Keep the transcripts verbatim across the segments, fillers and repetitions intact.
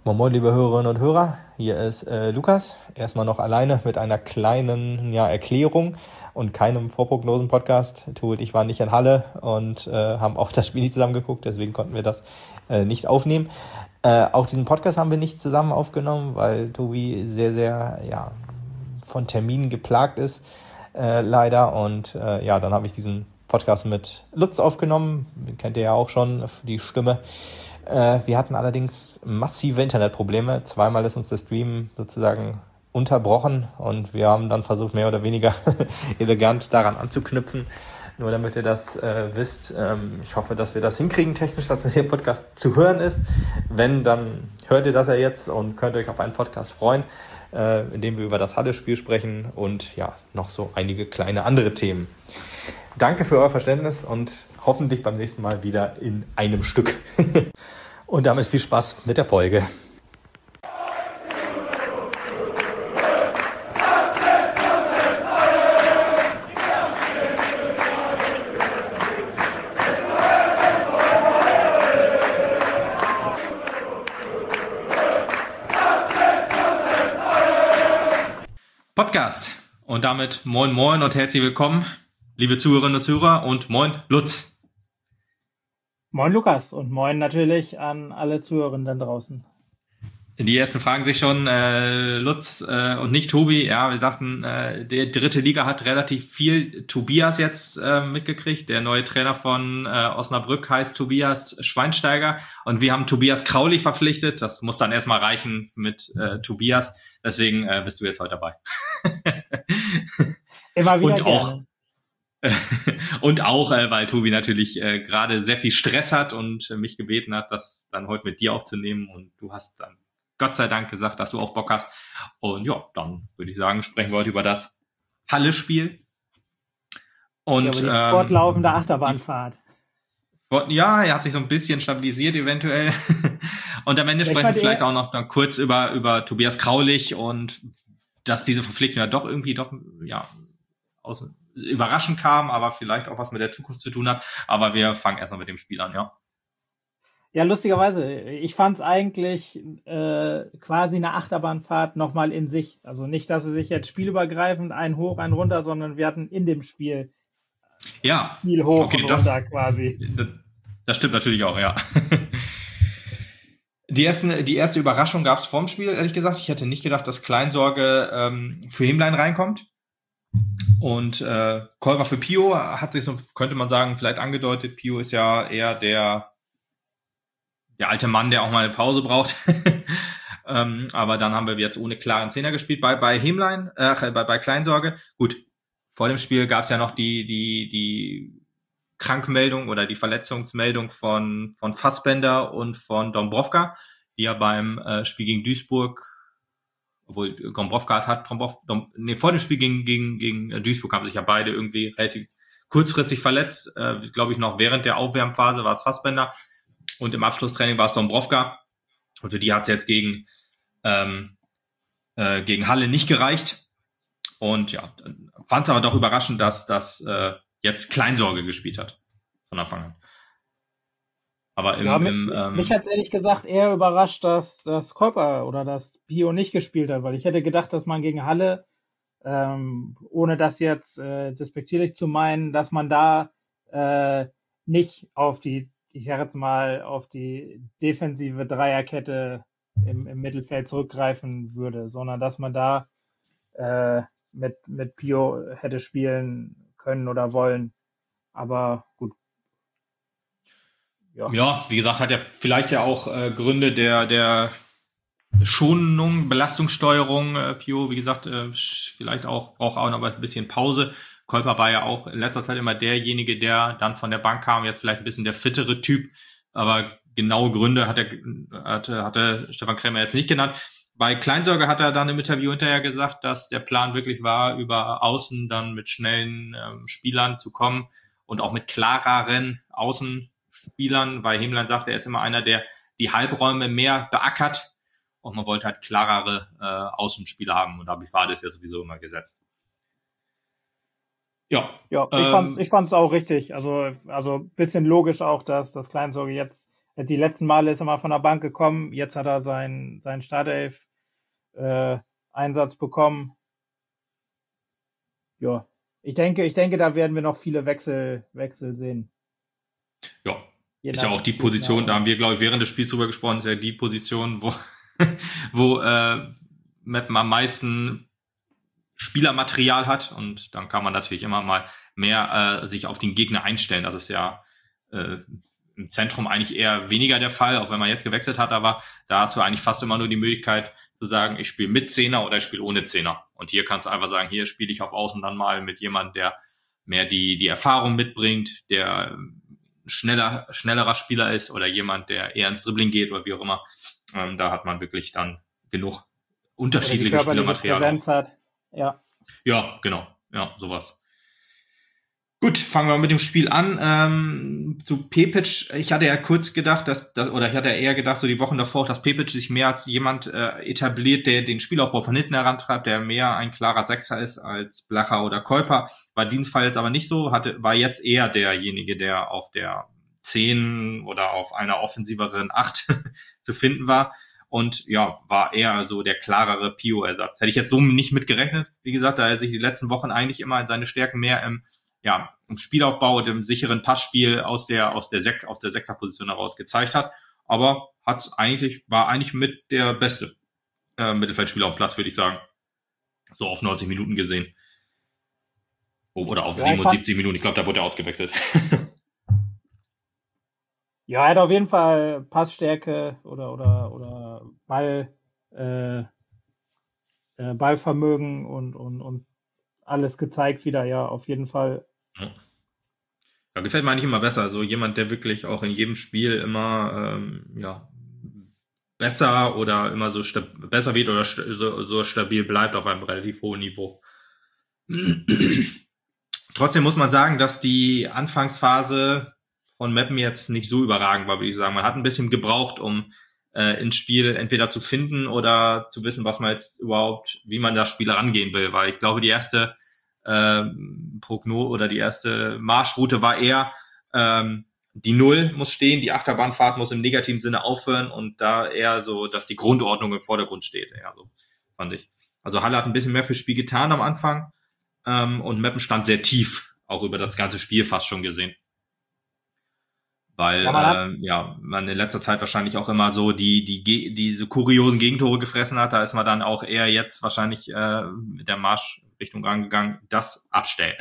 Moin Moin, liebe Hörerinnen und Hörer, hier ist äh, Lukas, erstmal noch alleine mit einer kleinen ja, Erklärung und keinem Vorprognosen-Podcast. Tu und ich waren nicht in Halle und äh, haben auch das Spiel nicht zusammen geguckt, deswegen konnten wir das äh, nicht aufnehmen. Äh, auch diesen Podcast haben wir nicht zusammen aufgenommen, weil Tobi sehr, sehr ja, von Terminen geplagt ist, äh, leider. Und äh, ja, dann habe ich diesen Podcast mit Lutz aufgenommen, den kennt ihr ja auch schon, die Stimme. Wir hatten allerdings massive Internetprobleme. Zweimal ist uns der Stream sozusagen unterbrochen und wir haben dann versucht, mehr oder weniger elegant daran anzuknüpfen. Nur damit ihr das äh, wisst, ähm, ich hoffe, dass wir das hinkriegen technisch, dass der Podcast zu hören ist. Wenn, dann hört ihr das ja jetzt und könnt euch auf einen Podcast freuen, äh, in dem wir über das Halle-Spiel sprechen und ja, noch so einige kleine andere Themen. Danke für euer Verständnis und hoffentlich beim nächsten Mal wieder in einem Stück. Und damit viel Spaß mit der Folge. Podcast. Und damit moin moin und herzlich willkommen, liebe Zuhörerinnen und Zuhörer, und moin Lutz. Moin Lukas und moin natürlich an alle Zuhörenden draußen. Die ersten fragen sich schon, äh, Lutz äh, und nicht Tobi. Ja, wir sagten, äh, der dritte Liga hat relativ viel Tobias jetzt äh, mitgekriegt. Der neue Trainer von äh, Osnabrück heißt Tobias Schweinsteiger und wir haben Tobias Kraulich verpflichtet. Das muss dann erstmal reichen mit äh, Tobias. Deswegen äh, bist du jetzt heute dabei. Immer wieder und gerne. Auch Und auch, äh, weil Tobi natürlich äh, gerade sehr viel Stress hat und äh, mich gebeten hat, das dann heute mit dir aufzunehmen. Und du hast dann Gott sei Dank gesagt, dass du auch Bock hast. Und ja, dann würde ich sagen, sprechen wir heute über das Halle-Spiel. Und ja, die fortlaufende ähm, Achterbahnfahrt. Die, ja, er hat sich so ein bisschen stabilisiert eventuell. Und am Ende ich sprechen wir vielleicht auch noch dann kurz über, über Tobias Kraulich und dass diese Verpflichtung ja doch irgendwie doch ja aus überraschend kam, aber vielleicht auch was mit der Zukunft zu tun hat. Aber wir fangen erstmal mit dem Spiel an, ja. Ja, lustigerweise, ich fand es eigentlich äh, quasi eine Achterbahnfahrt nochmal in sich. Also nicht, dass sie sich jetzt spielübergreifend einen hoch, einen runter, sondern wir hatten in dem Spiel ja. viel hoch okay, und das, runter quasi. Das, das stimmt natürlich auch, ja. Die, ersten, die erste Überraschung gab es vorm Spiel, ehrlich gesagt. Ich hätte nicht gedacht, dass Kleinsorge ähm, für Hemlein reinkommt. Und äh, Kolber für Pio hat sich so, könnte man sagen, vielleicht angedeutet. Pio ist ja eher der, der alte Mann, der auch mal eine Pause braucht. ähm, aber dann haben wir jetzt ohne klaren Zehner gespielt. Bei, bei Hemlein, äh, bei, bei Kleinsorge, gut, vor dem Spiel gab es ja noch die, die, die Krankmeldung oder die Verletzungsmeldung von, von Fassbender und von Dombrovka, die ja beim äh, Spiel gegen Duisburg, obwohl Dombrovka hat, Dombrovka, Dom, nee, vor dem Spiel gegen, gegen, gegen Duisburg haben sich ja beide irgendwie relativ kurzfristig verletzt. Äh, glaube ich noch während der Aufwärmphase war es Fassbender und im Abschlusstraining war es Dombrovka. Und für die hat es jetzt gegen, ähm, äh, gegen Halle nicht gereicht. Und ja, fand es aber doch überraschend, dass das äh, jetzt Kleinsorge gespielt hat von Anfang an. Aber im, ja, mich, im, ähm, mich hat es ehrlich gesagt eher überrascht, dass das Kolper oder das Pio nicht gespielt hat, weil ich hätte gedacht, dass man gegen Halle, ähm, ohne das jetzt äh, despektierlich zu meinen, dass man da äh, nicht auf die, ich sage jetzt mal, auf die defensive Dreierkette im, im Mittelfeld zurückgreifen würde, sondern dass man da äh, mit, mit Pio hätte spielen können oder wollen. Aber gut. Ja. ja, wie gesagt, hat ja vielleicht ja auch äh, Gründe der, der Schonung, Belastungssteuerung, äh, Pio, wie gesagt, äh, vielleicht auch braucht auch noch ein bisschen Pause. Kolper war ja auch in letzter Zeit immer derjenige, der dann von der Bank kam, jetzt vielleicht ein bisschen der fittere Typ, aber genaue Gründe hat er, hatte, hatte Stefan Krämer jetzt nicht genannt. Bei Kleinsorge hat er dann im Interview hinterher gesagt, dass der Plan wirklich war, über Außen dann mit schnellen ähm, Spielern zu kommen und auch mit klareren Außenspielern, weil Hemlein sagt, er ist immer einer, der die Halbräume mehr beackert und man wollte halt klarere äh, Außenspieler haben und da war das ja sowieso immer gesetzt. Ja, ja ich ähm, fand's, ich fand's auch richtig. Also, also bisschen logisch auch, dass das Kleinsorge jetzt Die letzten Male ist er mal von der Bank gekommen, jetzt hat er seinen, seinen Startelf-Einsatz bekommen. Ja, ich denke, ich denke, da werden wir noch viele Wechsel, Wechsel sehen. Ja, Je ist ja nach auch die Position, Gegner. da haben wir, glaube ich, während des Spiels drüber gesprochen, ist ja die Position, wo, wo äh, Meppen am meisten Spielermaterial hat und dann kann man natürlich immer mal mehr äh, sich auf den Gegner einstellen. Das ist ja äh, im Zentrum eigentlich eher weniger der Fall, auch wenn man jetzt gewechselt hat, aber da hast du eigentlich fast immer nur die Möglichkeit zu sagen, ich spiele mit Zehner oder ich spiele ohne Zehner. Und hier kannst du einfach sagen, hier spiele ich auf Außen dann mal mit jemandem, der mehr die die Erfahrung mitbringt, der schneller schnellerer Spieler ist oder jemand, der eher ins Dribbling geht oder wie auch immer. Ähm, da hat man wirklich dann genug unterschiedliche Spielermaterial. Präsenz hat. Ja. Ja, genau. Ja, sowas. Gut, fangen wir mit dem Spiel an. Ähm, zu Pepic, ich hatte ja kurz gedacht, dass, dass oder ich hatte ja eher gedacht, so die Wochen davor, dass Pepic sich mehr als jemand äh, etabliert, der den Spielaufbau von hinten herantreibt, der mehr ein klarer Sechser ist als Blacher oder Keuper. War in diesem Fall jetzt aber nicht so, hatte, war jetzt eher derjenige, der auf der zehn oder auf einer offensiveren acht zu finden war. Und ja, war eher so der klarere Pio-Ersatz. Hätte ich jetzt so nicht mit gerechnet. Wie gesagt, da er sich die letzten Wochen eigentlich immer in seine Stärken mehr im, ja, im Spielaufbau und im sicheren Passspiel aus der, aus der Sech, aus der Sechserposition heraus gezeigt hat. Aber hat eigentlich, war eigentlich mit der beste äh, Mittelfeldspieler auf dem Platz, würde ich sagen. So auf neunzig Minuten gesehen. Oder auf Ja, siebenundsiebzig Minuten. Ich glaube, da wurde er ausgewechselt. Ja, er hat auf jeden Fall Passstärke oder oder oder Ball äh, äh, Ballvermögen und und und alles gezeigt wieder, ja, auf jeden Fall. Ja, gefällt mir eigentlich immer besser. So jemand, der wirklich auch in jedem Spiel immer ähm, ja, besser oder immer so stab- besser wird oder st- so, so stabil bleibt auf einem relativ hohen Niveau. Trotzdem muss man sagen, dass die Anfangsphase von Meppen jetzt nicht so überragend war, würde ich sagen. Man hat ein bisschen gebraucht, um äh, ins Spiel entweder zu finden oder zu wissen, was man jetzt überhaupt, wie man das Spiel rangehen will. Weil ich glaube, die erste ähm, Prognose oder die erste Marschroute war eher, ähm, die Null muss stehen, die Achterbahnfahrt muss im negativen Sinne aufhören und da eher so, dass die Grundordnung im Vordergrund steht. Ja, so fand ich. Also Halle hat ein bisschen mehr fürs Spiel getan am Anfang ähm, und Meppen stand sehr tief, auch über das ganze Spiel fast schon gesehen. Weil Ja, man hat, äh, ja, man in letzter Zeit wahrscheinlich auch immer so die die die diese kuriosen Gegentore gefressen hat, da ist man dann auch eher jetzt wahrscheinlich äh, mit der Marschrichtung rangegangen, das abstellen.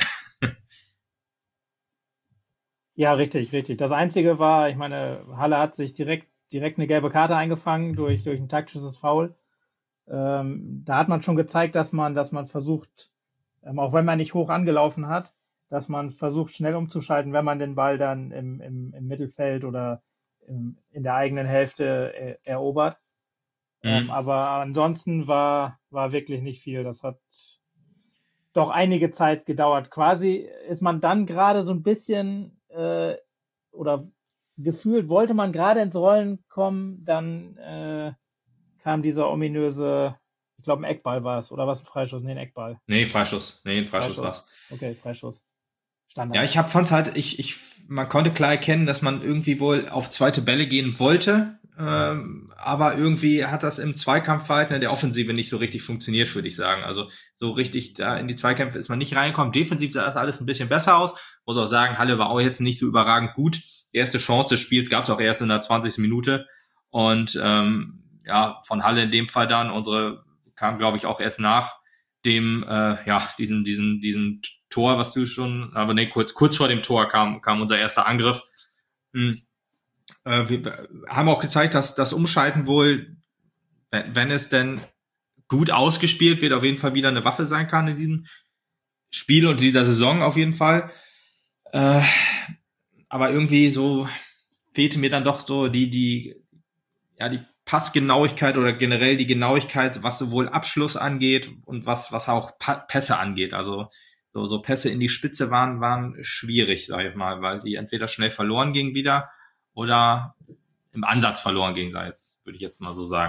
ja, richtig, richtig. Das Einzige war, ich meine, Halle hat sich direkt direkt eine gelbe Karte eingefangen durch durch ein taktisches Foul. Ähm, da hat man schon gezeigt, dass man dass man versucht, ähm, auch wenn man nicht hoch angelaufen hat, dass man versucht, schnell umzuschalten, wenn man den Ball dann im, im, im Mittelfeld oder im, in der eigenen Hälfte äh, erobert. Ähm, Mhm. aber ansonsten war, war wirklich nicht viel. Das hat doch einige Zeit gedauert. Quasi ist man dann gerade so ein bisschen äh, oder gefühlt wollte man gerade ins Rollen kommen, dann äh, kam dieser ominöse, ich glaube ein Eckball war es, oder was ein Freischuss? Nee, ein Eckball. Nee, Freischuss. Nee, ein Freischuss Freischuss. war's. Okay, Freischuss. Standard. Ja, ich hab, fand's halt, ich, ich, man konnte klar erkennen, dass man irgendwie wohl auf zweite Bälle gehen wollte, ähm, aber irgendwie hat das im Zweikampfverhalten in der Offensive nicht so richtig funktioniert, würde ich sagen. Also so richtig da in die Zweikämpfe ist man nicht reingekommen. Defensiv sah das alles ein bisschen besser aus. Muss auch sagen, Halle war auch jetzt nicht so überragend gut. Die erste Chance des Spiels gab's auch erst in der zwanzigsten Minute und ähm, ja, von Halle in dem Fall dann, unsere kam, glaube ich, auch erst nach dem, äh, ja, diesen, diesen, diesen Tor, was du schon, aber nee, kurz, kurz vor dem Tor kam, kam unser erster Angriff. Hm. Äh, wir haben auch gezeigt, dass das Umschalten wohl, wenn, wenn es denn gut ausgespielt wird, auf jeden Fall wieder eine Waffe sein kann in diesem Spiel und dieser Saison auf jeden Fall. Äh, aber irgendwie so fehlte mir dann doch so die, die, ja, die Passgenauigkeit oder generell die Genauigkeit, was sowohl Abschluss angeht und was, was auch pa- Pässe angeht. Also so, so Pässe in die Spitze waren, waren schwierig, sag ich mal, weil die entweder schnell verloren gingen wieder oder im Ansatz verloren gingen, sei es, würde ich jetzt mal so sagen.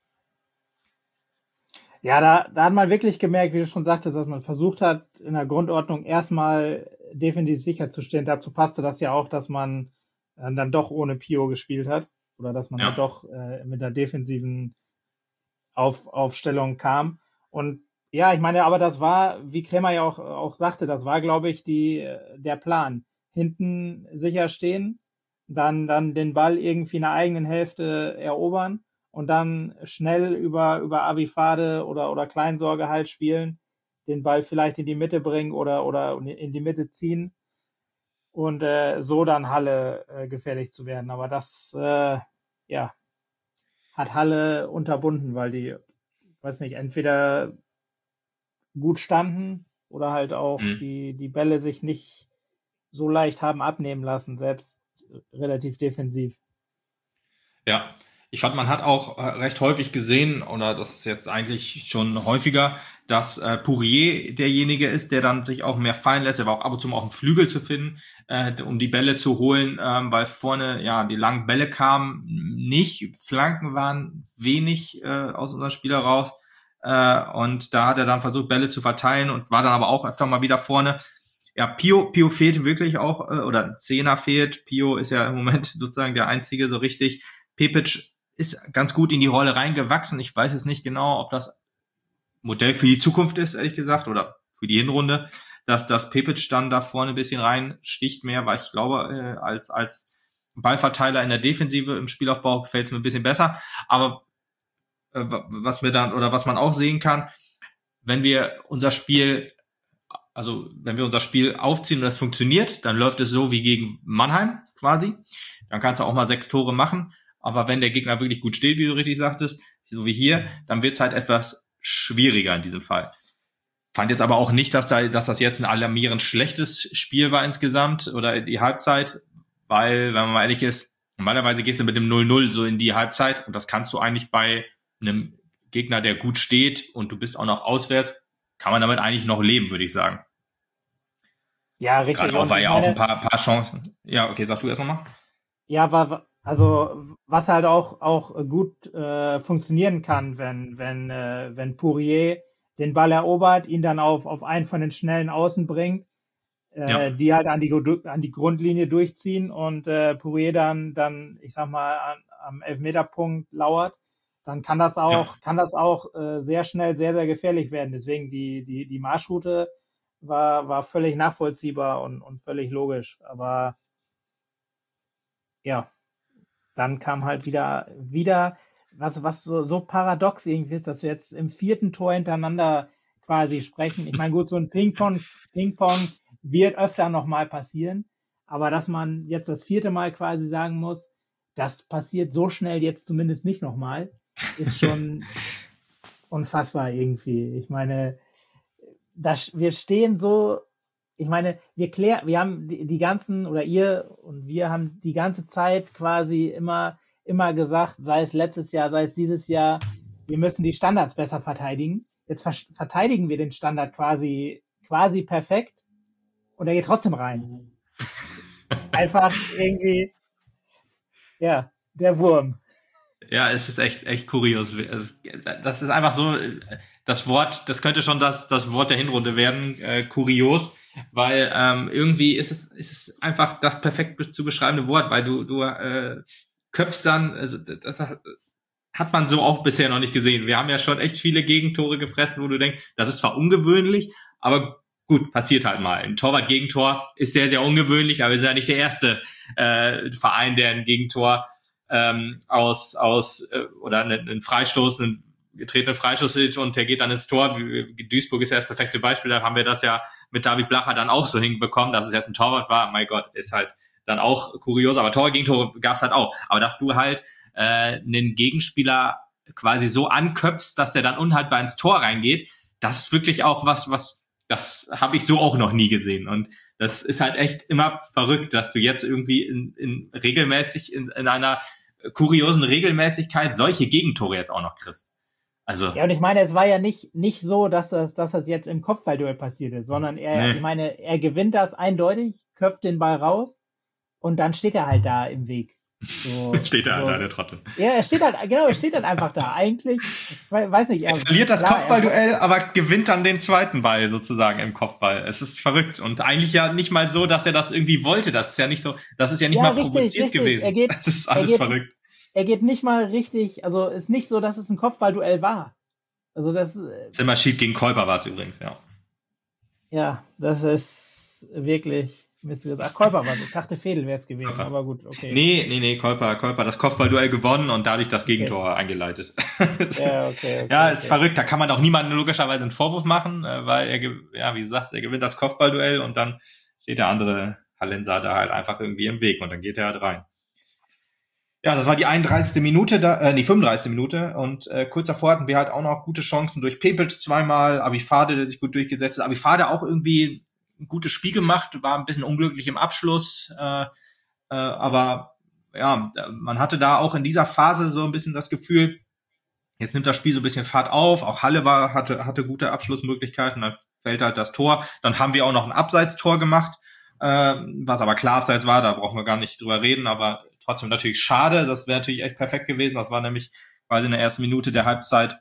Ja, da, da hat man wirklich gemerkt, wie du schon sagtest, dass man versucht hat, in der Grundordnung erstmal defensiv sicherzustehen. Dazu passte das ja auch, dass man äh, dann doch ohne Pio gespielt hat oder dass man Ja. halt doch äh, mit der defensiven Auf, Aufstellung kam. Und ja, ich meine, aber das war, wie Krämer ja auch, auch sagte, das war, glaube ich, die, der Plan. Hinten sicher stehen, dann, dann den Ball irgendwie in der eigenen Hälfte erobern und dann schnell über, über Avifade oder, oder Kleinsorge halt spielen, den Ball vielleicht in die Mitte bringen oder, oder in die Mitte ziehen und äh, so dann Halle äh, gefährlich zu werden. Aber das, äh, ja, hat Halle unterbunden, weil die, weiß nicht, entweder gut standen oder halt auch Mhm. die, die Bälle sich nicht so leicht haben abnehmen lassen, selbst relativ defensiv. Ja, ich fand, man hat auch äh, recht häufig gesehen, oder das ist jetzt eigentlich schon häufiger, dass äh, Pourier derjenige ist, der dann sich auch mehr fallen lässt. Er war auch ab und zu mal auf dem Flügel zu finden, äh, um die Bälle zu holen, ähm, weil vorne ja die langen Bälle kamen nicht, Flanken waren wenig äh, aus unserem Spieler raus. Äh, und da hat er dann versucht, Bälle zu verteilen und war dann aber auch öfter mal wieder vorne. Ja, Pio, Pio fehlt wirklich auch, äh, oder Zehner fehlt. Pio ist ja im Moment sozusagen der Einzige so richtig. Pepic ist ganz gut in die Rolle reingewachsen. Ich weiß jetzt nicht genau, ob das Modell für die Zukunft ist, ehrlich gesagt, oder für die Hinrunde, dass das Pepic dann da vorne ein bisschen reinsticht mehr, weil ich glaube, äh, als als Ballverteiler in der Defensive im Spielaufbau gefällt es mir ein bisschen besser. Aber äh, was mir dann, oder was man auch sehen kann, wenn wir unser Spiel, also wenn wir unser Spiel aufziehen und das funktioniert, dann läuft es so wie gegen Mannheim quasi. Dann kannst du auch mal sechs Tore machen. Aber wenn der Gegner wirklich gut steht, wie du richtig sagtest, so wie hier, dann wird es halt etwas schwieriger in diesem Fall. Fand jetzt aber auch nicht, dass da, dass das jetzt ein alarmierend schlechtes Spiel war insgesamt oder die Halbzeit, weil, wenn man mal ehrlich ist, normalerweise gehst du mit dem null null so in die Halbzeit und das kannst du eigentlich bei einem Gegner, der gut steht und du bist auch noch auswärts, kann man damit eigentlich noch leben, würde ich sagen. Ja, richtig. Gerade auch, Und weil ich ja auch meine, ein paar, paar Chancen. Ja, okay, sag du erst nochmal. ja, war, also was halt auch auch gut äh, funktionieren kann, wenn wenn äh, wenn Pourier den Ball erobert, ihn dann auf auf einen von den schnellen Außen bringt, äh, Ja. die halt an die Gru- an die Grundlinie durchziehen und äh, Pourier dann dann ich sag mal an, am Elfmeterpunkt lauert, dann kann das auch Ja. kann das auch äh, sehr schnell sehr sehr gefährlich werden. Deswegen die die die Marschroute war war völlig nachvollziehbar und und völlig logisch. Aber ja, dann kam halt wieder, wieder, was, was so, so paradox irgendwie ist, dass wir jetzt im vierten Tor hintereinander quasi sprechen. Ich meine, gut, so ein Ping-Pong, Ping-Pong wird öfter nochmal passieren, aber dass man jetzt das vierte Mal quasi sagen muss, das passiert so schnell jetzt zumindest nicht nochmal, ist schon unfassbar irgendwie. Ich meine, das, wir stehen so, ich meine, wir klären, wir haben die, die ganzen, oder ihr und wir haben die ganze Zeit quasi immer, immer gesagt, sei es letztes Jahr, sei es dieses Jahr, wir müssen die Standards besser verteidigen. Jetzt ver verteidigen wir den Standard quasi, quasi perfekt und er geht trotzdem rein. Einfach irgendwie, ja, der Wurm. Ja, es ist echt, echt kurios. Das ist einfach so, das Wort, das könnte schon das, das Wort der Hinrunde werden, äh, kurios, weil ähm, irgendwie ist es, ist es einfach das perfekt zu beschreibende Wort, weil du, du äh, köpfst dann, also das, das hat man so auch bisher noch nicht gesehen. Wir haben ja schon echt viele Gegentore gefressen, wo du denkst, das ist zwar ungewöhnlich, aber gut, passiert halt mal. Ein Torwart-Gegentor ist sehr, sehr ungewöhnlich, aber wir sind ja nicht der erste äh, Verein, der ein Gegentor ähm, aus, aus äh, oder einen, einen Freistoß, einen getretenen Freistoß sieht und der geht dann ins Tor. Duisburg ist ja das perfekte Beispiel, da haben wir das ja mit David Blacher dann auch so hinbekommen, dass es jetzt ein Torwart war. Mein Gott, ist halt dann auch kurios, aber Torwart-Gegentore gab es halt auch. Aber dass du halt äh, einen Gegenspieler quasi so anköpfst, dass der dann unhaltbar ins Tor reingeht, das ist wirklich auch was, was das habe ich so auch noch nie gesehen. Und das ist halt echt immer verrückt, dass du jetzt irgendwie in, in regelmäßig in, in einer kuriosen Regelmäßigkeit solche Gegentore jetzt auch noch kriegst. Also Ja, und ich meine, es war ja nicht, nicht so, dass das, dass das jetzt im Kopfballduell passiert ist, sondern er, Nee. ich meine, er gewinnt das eindeutig, köpft den Ball raus und dann steht er halt da im Weg. So, steht er so. da, der Trottel. Ja, er steht halt, genau, er steht halt einfach da. Eigentlich, ich weiß nicht. Er, er verliert das klar, Kopfballduell, aber gewinnt dann den zweiten Ball sozusagen im Kopfball. Es ist verrückt. Und eigentlich ja nicht mal so, dass er das irgendwie wollte. Das ist ja nicht so, das ist ja nicht ja, mal richtig, provoziert richtig. gewesen. Er geht, das ist alles er geht, verrückt. Er geht nicht mal richtig, also ist nicht so, dass es ein Kopfballduell war. Also das. Zimmerschied gegen Kolper war es übrigens, ja. Ja, das ist wirklich. Ach, Kolper war es. Ich dachte, Fedel wäre es gewesen, Kolper. Aber gut, okay. Nee, nee, nee, Kolper, Kolper, das Kopfballduell gewonnen und dadurch das Gegentor okay. eingeleitet. Ja, okay, okay. Ja, ist okay. verrückt. Da kann man auch niemandem logischerweise einen Vorwurf machen, weil er, ja, wie du sagst, er gewinnt das Kopfballduell und dann steht der andere Hallenser da halt einfach irgendwie im Weg und dann geht er halt rein. Ja, das war die einunddreißigste Minute, da, äh, nee, fünfunddreißigste Minute und äh, kurz davor hatten wir halt auch noch gute Chancen durch Pepic zweimal, Abifade, der sich gut durchgesetzt hat. Abifade auch irgendwie ein gutes Spiel gemacht, war ein bisschen unglücklich im Abschluss, äh, äh, aber ja, man hatte da auch in dieser Phase so ein bisschen das Gefühl, jetzt nimmt das Spiel so ein bisschen Fahrt auf, auch Halle war, hatte, hatte gute Abschlussmöglichkeiten, dann fällt halt das Tor, dann haben wir auch noch ein Abseitstor gemacht, äh, was aber klar abseits war, da brauchen wir gar nicht drüber reden, aber trotzdem natürlich schade, das wäre natürlich echt perfekt gewesen, das war nämlich quasi in der ersten Minute der Halbzeit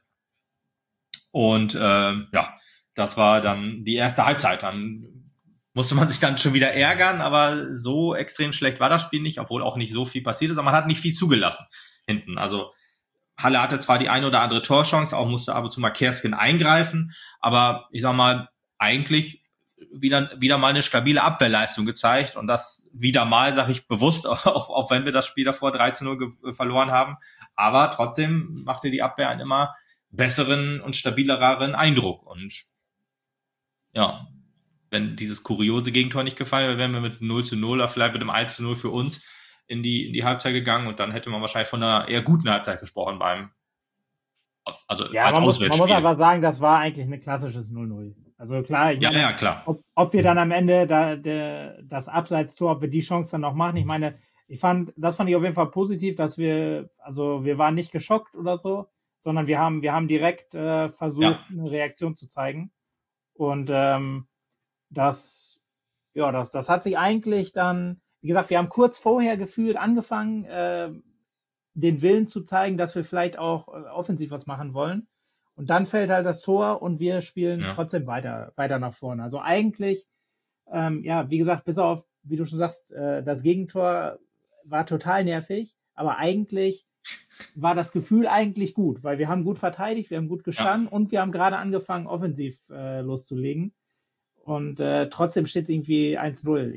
und äh, ja, das war dann die erste Halbzeit, dann musste man sich dann schon wieder ärgern, aber so extrem schlecht war das Spiel nicht, obwohl auch nicht so viel passiert ist, aber man hat nicht viel zugelassen hinten. Also Halle hatte zwar die eine oder andere Torchance, auch musste ab und zu mal Kersken eingreifen, aber ich sag mal, eigentlich wieder wieder mal eine stabile Abwehrleistung gezeigt und das wieder mal, sage ich bewusst, auch, auch wenn wir das Spiel davor drei zu null ge- verloren haben, aber trotzdem machte die Abwehr einen immer besseren und stabileren Eindruck und ja, wenn dieses kuriose Gegentor nicht gefallen wäre, wären wir mit null zu null oder vielleicht mit einem eins zu null für uns in die, in die Halbzeit gegangen und dann hätte man wahrscheinlich von einer eher guten Halbzeit gesprochen beim, also ja, als man muss, Auswärtsspiel. Man muss aber sagen, das war eigentlich ein klassisches null null. Also klar, ich ja, meine, ja, klar. Ob, ob wir dann am Ende da, der, das Abseitstor, ob wir die Chance dann noch machen, ich meine, ich fand, das fand ich auf jeden Fall positiv, dass wir, also wir waren nicht geschockt oder so, sondern wir haben, wir haben direkt äh, versucht, ja. eine Reaktion zu zeigen und ähm, das, ja, das, das hat sich eigentlich dann, wie gesagt, wir haben kurz vorher gefühlt angefangen, äh, den Willen zu zeigen, dass wir vielleicht auch äh, offensiv was machen wollen. Und dann fällt halt das Tor und wir spielen ja. trotzdem weiter, weiter nach vorne. Also eigentlich, ähm, ja, wie gesagt, bis auf, wie du schon sagst, äh, das Gegentor war total nervig, aber eigentlich war das Gefühl eigentlich gut, weil wir haben gut verteidigt, wir haben gut gestanden ja. und wir haben gerade angefangen, offensiv äh, loszulegen. Und äh, trotzdem steht es irgendwie eins null.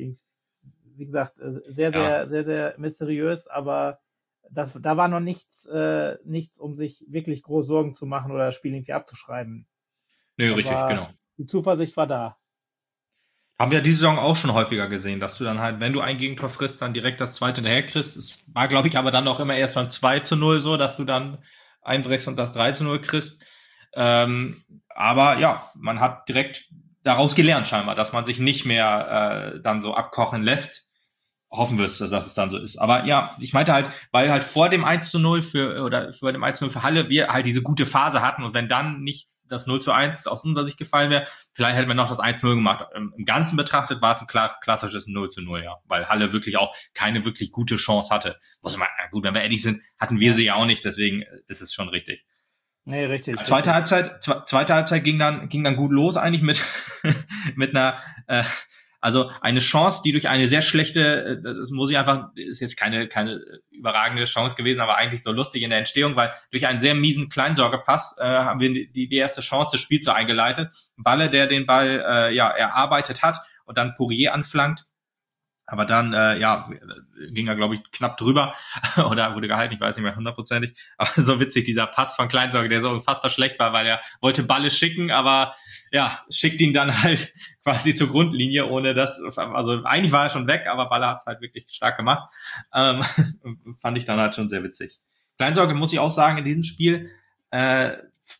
Wie gesagt, sehr, sehr, ja. sehr, sehr mysteriös, aber das, da war noch nichts, äh, nichts, um sich wirklich groß Sorgen zu machen oder das Spiel irgendwie abzuschreiben. Nö, nee, richtig, genau. Die Zuversicht war da. Haben wir diese Saison auch schon häufiger gesehen, dass du dann halt, wenn du ein Gegentor frisst, dann direkt das zweite hinterher kriegst. Es war, glaube ich, aber dann auch immer erst beim zwei zu null so, dass du dann einbrichst und das drei zu null kriegst. Ähm, aber ja, man hat direkt daraus gelernt scheinbar, dass man sich nicht mehr äh, dann so abkochen lässt. Hoffen wir es, dass es dann so ist. Aber ja, ich meinte halt, weil halt vor dem eins zu null für, oder vor dem eins zu null für Halle wir halt diese gute Phase hatten und wenn dann nicht das null zu eins aus unserer Sicht gefallen wäre, vielleicht hätten wir noch das eins zu null gemacht. Im, im Ganzen betrachtet war es ein klar, klassisches null zu null, ja. Weil Halle wirklich auch keine wirklich gute Chance hatte. Muss man, gut, wenn wir ehrlich sind, hatten wir sie ja auch nicht, deswegen ist es schon richtig. Nee, richtig. Zweite richtig. Halbzeit, zwe- zweite Halbzeit ging dann, ging dann gut los eigentlich mit, mit einer, äh, also eine Chance, die durch eine sehr schlechte, das muss ich einfach, ist jetzt keine, keine überragende Chance gewesen, aber eigentlich so lustig in der Entstehung, weil durch einen sehr miesen Kleinsorgepass äh, haben wir die, die erste Chance des Spiels so eingeleitet. Balle, der den Ball äh, ja erarbeitet hat und dann Poirier anflankt. Aber dann, äh, ja, ging er, glaube ich, knapp drüber oder wurde gehalten, ich weiß nicht mehr hundertprozentig. Aber so witzig, dieser Pass von Kleinsorge, der so unfassbar schlecht war, weil er wollte Balle schicken, aber ja, schickt ihn dann halt quasi zur Grundlinie, ohne das, also eigentlich war er schon weg, aber Balle hat es halt wirklich stark gemacht. Ähm, fand ich dann halt schon sehr witzig. Kleinsorge, muss ich auch sagen, in diesem Spiel äh,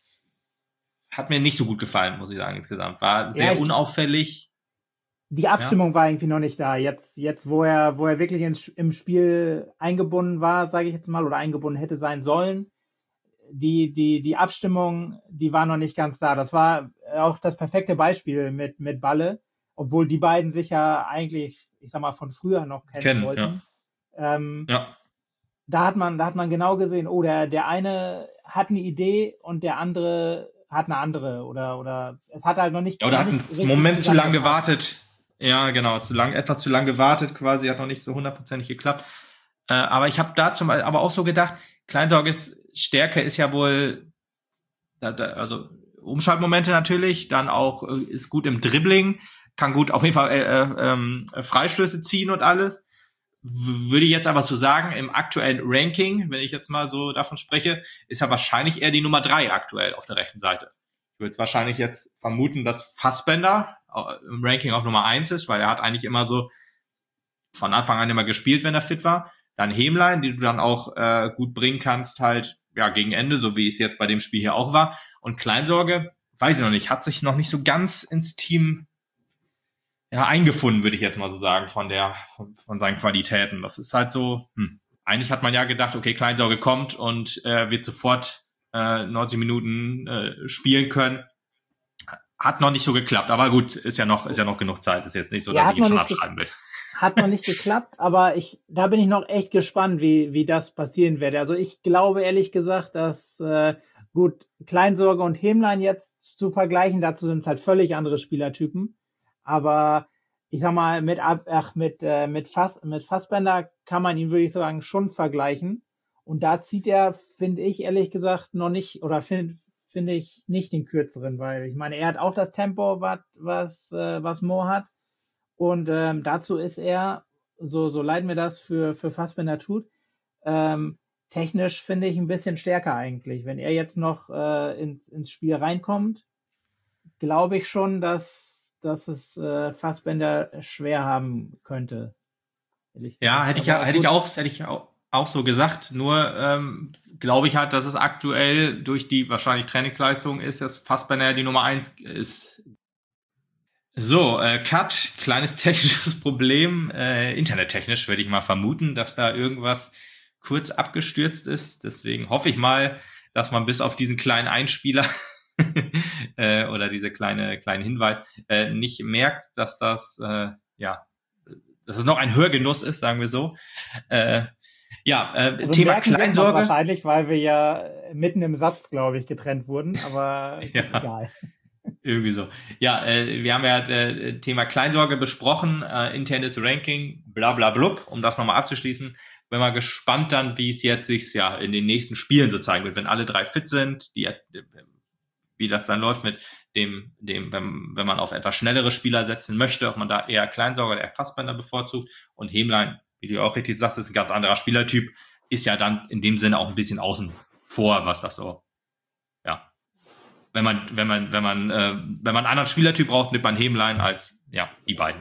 hat mir nicht so gut gefallen, muss ich sagen, insgesamt. War sehr ja, unauffällig. Die Abstimmung ja. war irgendwie noch nicht da. Jetzt, jetzt wo er, wo er wirklich ins, im Spiel eingebunden war, sage ich jetzt mal, oder eingebunden hätte sein sollen, die, die, die Abstimmung, die war noch nicht ganz da. Das war auch das perfekte Beispiel mit, mit Balle, obwohl die beiden sich ja eigentlich, ich sag mal, von früher noch kennen, kennen wollten. Ja. Ähm, ja. da hat man, da hat man genau gesehen, oh, der, der eine hat eine Idee und der andere hat eine andere oder, oder es hat halt noch nicht, Ja, oder noch hat nicht einen richtig Moment zu lang zusammengepasst. gewartet. Ja, genau, zu lang, etwas zu lang gewartet quasi, hat noch nicht so hundertprozentig geklappt. Äh, aber ich habe da zum Beispiel aber auch so gedacht, Kleinsorges Stärke ist ja wohl, da, da, also Umschaltmomente natürlich, dann auch äh, ist gut im Dribbling, kann gut auf jeden Fall äh, äh, ähm, Freistöße ziehen und alles. W- Würde ich jetzt aber so sagen, im aktuellen Ranking, wenn ich jetzt mal so davon spreche, ist er wahrscheinlich eher die Nummer drei aktuell auf der rechten Seite. Ich würde wahrscheinlich jetzt vermuten, dass Fassbender äh, im Ranking auf Nummer eins ist, weil er hat eigentlich immer so von Anfang an immer gespielt, wenn er fit war. Dann Hämlein, die du dann auch äh, gut bringen kannst, halt ja gegen Ende, so wie es jetzt bei dem Spiel hier auch war. Und Kleinsorge, weiß ich noch nicht, hat sich noch nicht so ganz ins Team ja, eingefunden, würde ich jetzt mal so sagen, von der von, von seinen Qualitäten. Das ist halt so, hm. Eigentlich hat man ja gedacht, okay, Kleinsorge kommt und äh, wird sofort äh, neunzig Minuten äh, spielen können. Hat noch nicht so geklappt, aber gut, ist ja noch, ist ja noch genug Zeit. Ist jetzt nicht so, Ja, dass ich hat ihn noch schon nicht, ge- abschreiben will. hat noch nicht geklappt, aber ich, da bin ich noch echt gespannt, wie, wie das passieren wird. Also ich glaube ehrlich gesagt, dass äh, gut, Kleinsorge und Hämlein jetzt zu vergleichen, dazu sind es halt völlig andere Spielertypen. Aber ich sag mal, mit Ab- ach, mit, äh, mit Fass, mit Fassbender kann man ihn, würde ich sagen, schon vergleichen. Und da zieht er, finde ich, ehrlich gesagt, noch nicht, oder finde finde ich nicht den kürzeren, weil ich meine, er hat auch das Tempo, was, was, äh, was Mo hat. Und ähm, dazu ist er, so, so leid mir das für, für Fassbender tut, ähm, technisch finde ich ein bisschen stärker eigentlich. Wenn er jetzt noch äh, ins, ins Spiel reinkommt, glaube ich schon, dass, dass es äh, Fassbender schwer haben könnte, ehrlich Ja, gesagt. hätte ich ja, Aber hätte ich gut, auch, hätte ich auch, auch so gesagt. Nur ähm, glaube ich halt, dass es aktuell durch die wahrscheinlich Trainingsleistung ist, dass Fassbender die Nummer eins ist. So, äh, Cut, kleines technisches Problem, äh, internettechnisch würde ich mal vermuten, dass da irgendwas kurz abgestürzt ist. Deswegen hoffe ich mal, dass man bis auf diesen kleinen Einspieler äh, oder diese kleine kleinen Hinweis äh, nicht merkt, dass das äh, ja, dass es noch ein Hörgenuss ist, sagen wir so. Äh, ja, äh, also Thema merken wird man es Kleinsorge. wahrscheinlich, weil wir ja mitten im Satz, glaube ich, getrennt wurden, aber Ja. egal. Irgendwie so. Ja, äh, wir haben ja äh, Thema Kleinsorge besprochen, äh, internes Ranking, bla bla blub, um das nochmal abzuschließen. Bin mal gespannt dann, wie es jetzt sich ja in den nächsten Spielen so zeigen wird, wenn alle drei fit sind, die, wie das dann läuft mit dem, dem, wenn, wenn man auf etwas schnellere Spieler setzen möchte, ob man da eher Kleinsorge oder eher Fassbender bevorzugt. Und Hämlein, wie du auch richtig sagst, ist ein ganz anderer Spielertyp, ist ja dann in dem Sinne auch ein bisschen außen vor, was das so, ja, wenn man, wenn man, wenn man, äh, wenn man einen anderen Spielertyp braucht, nimmt man Hämlein als, ja, die beiden.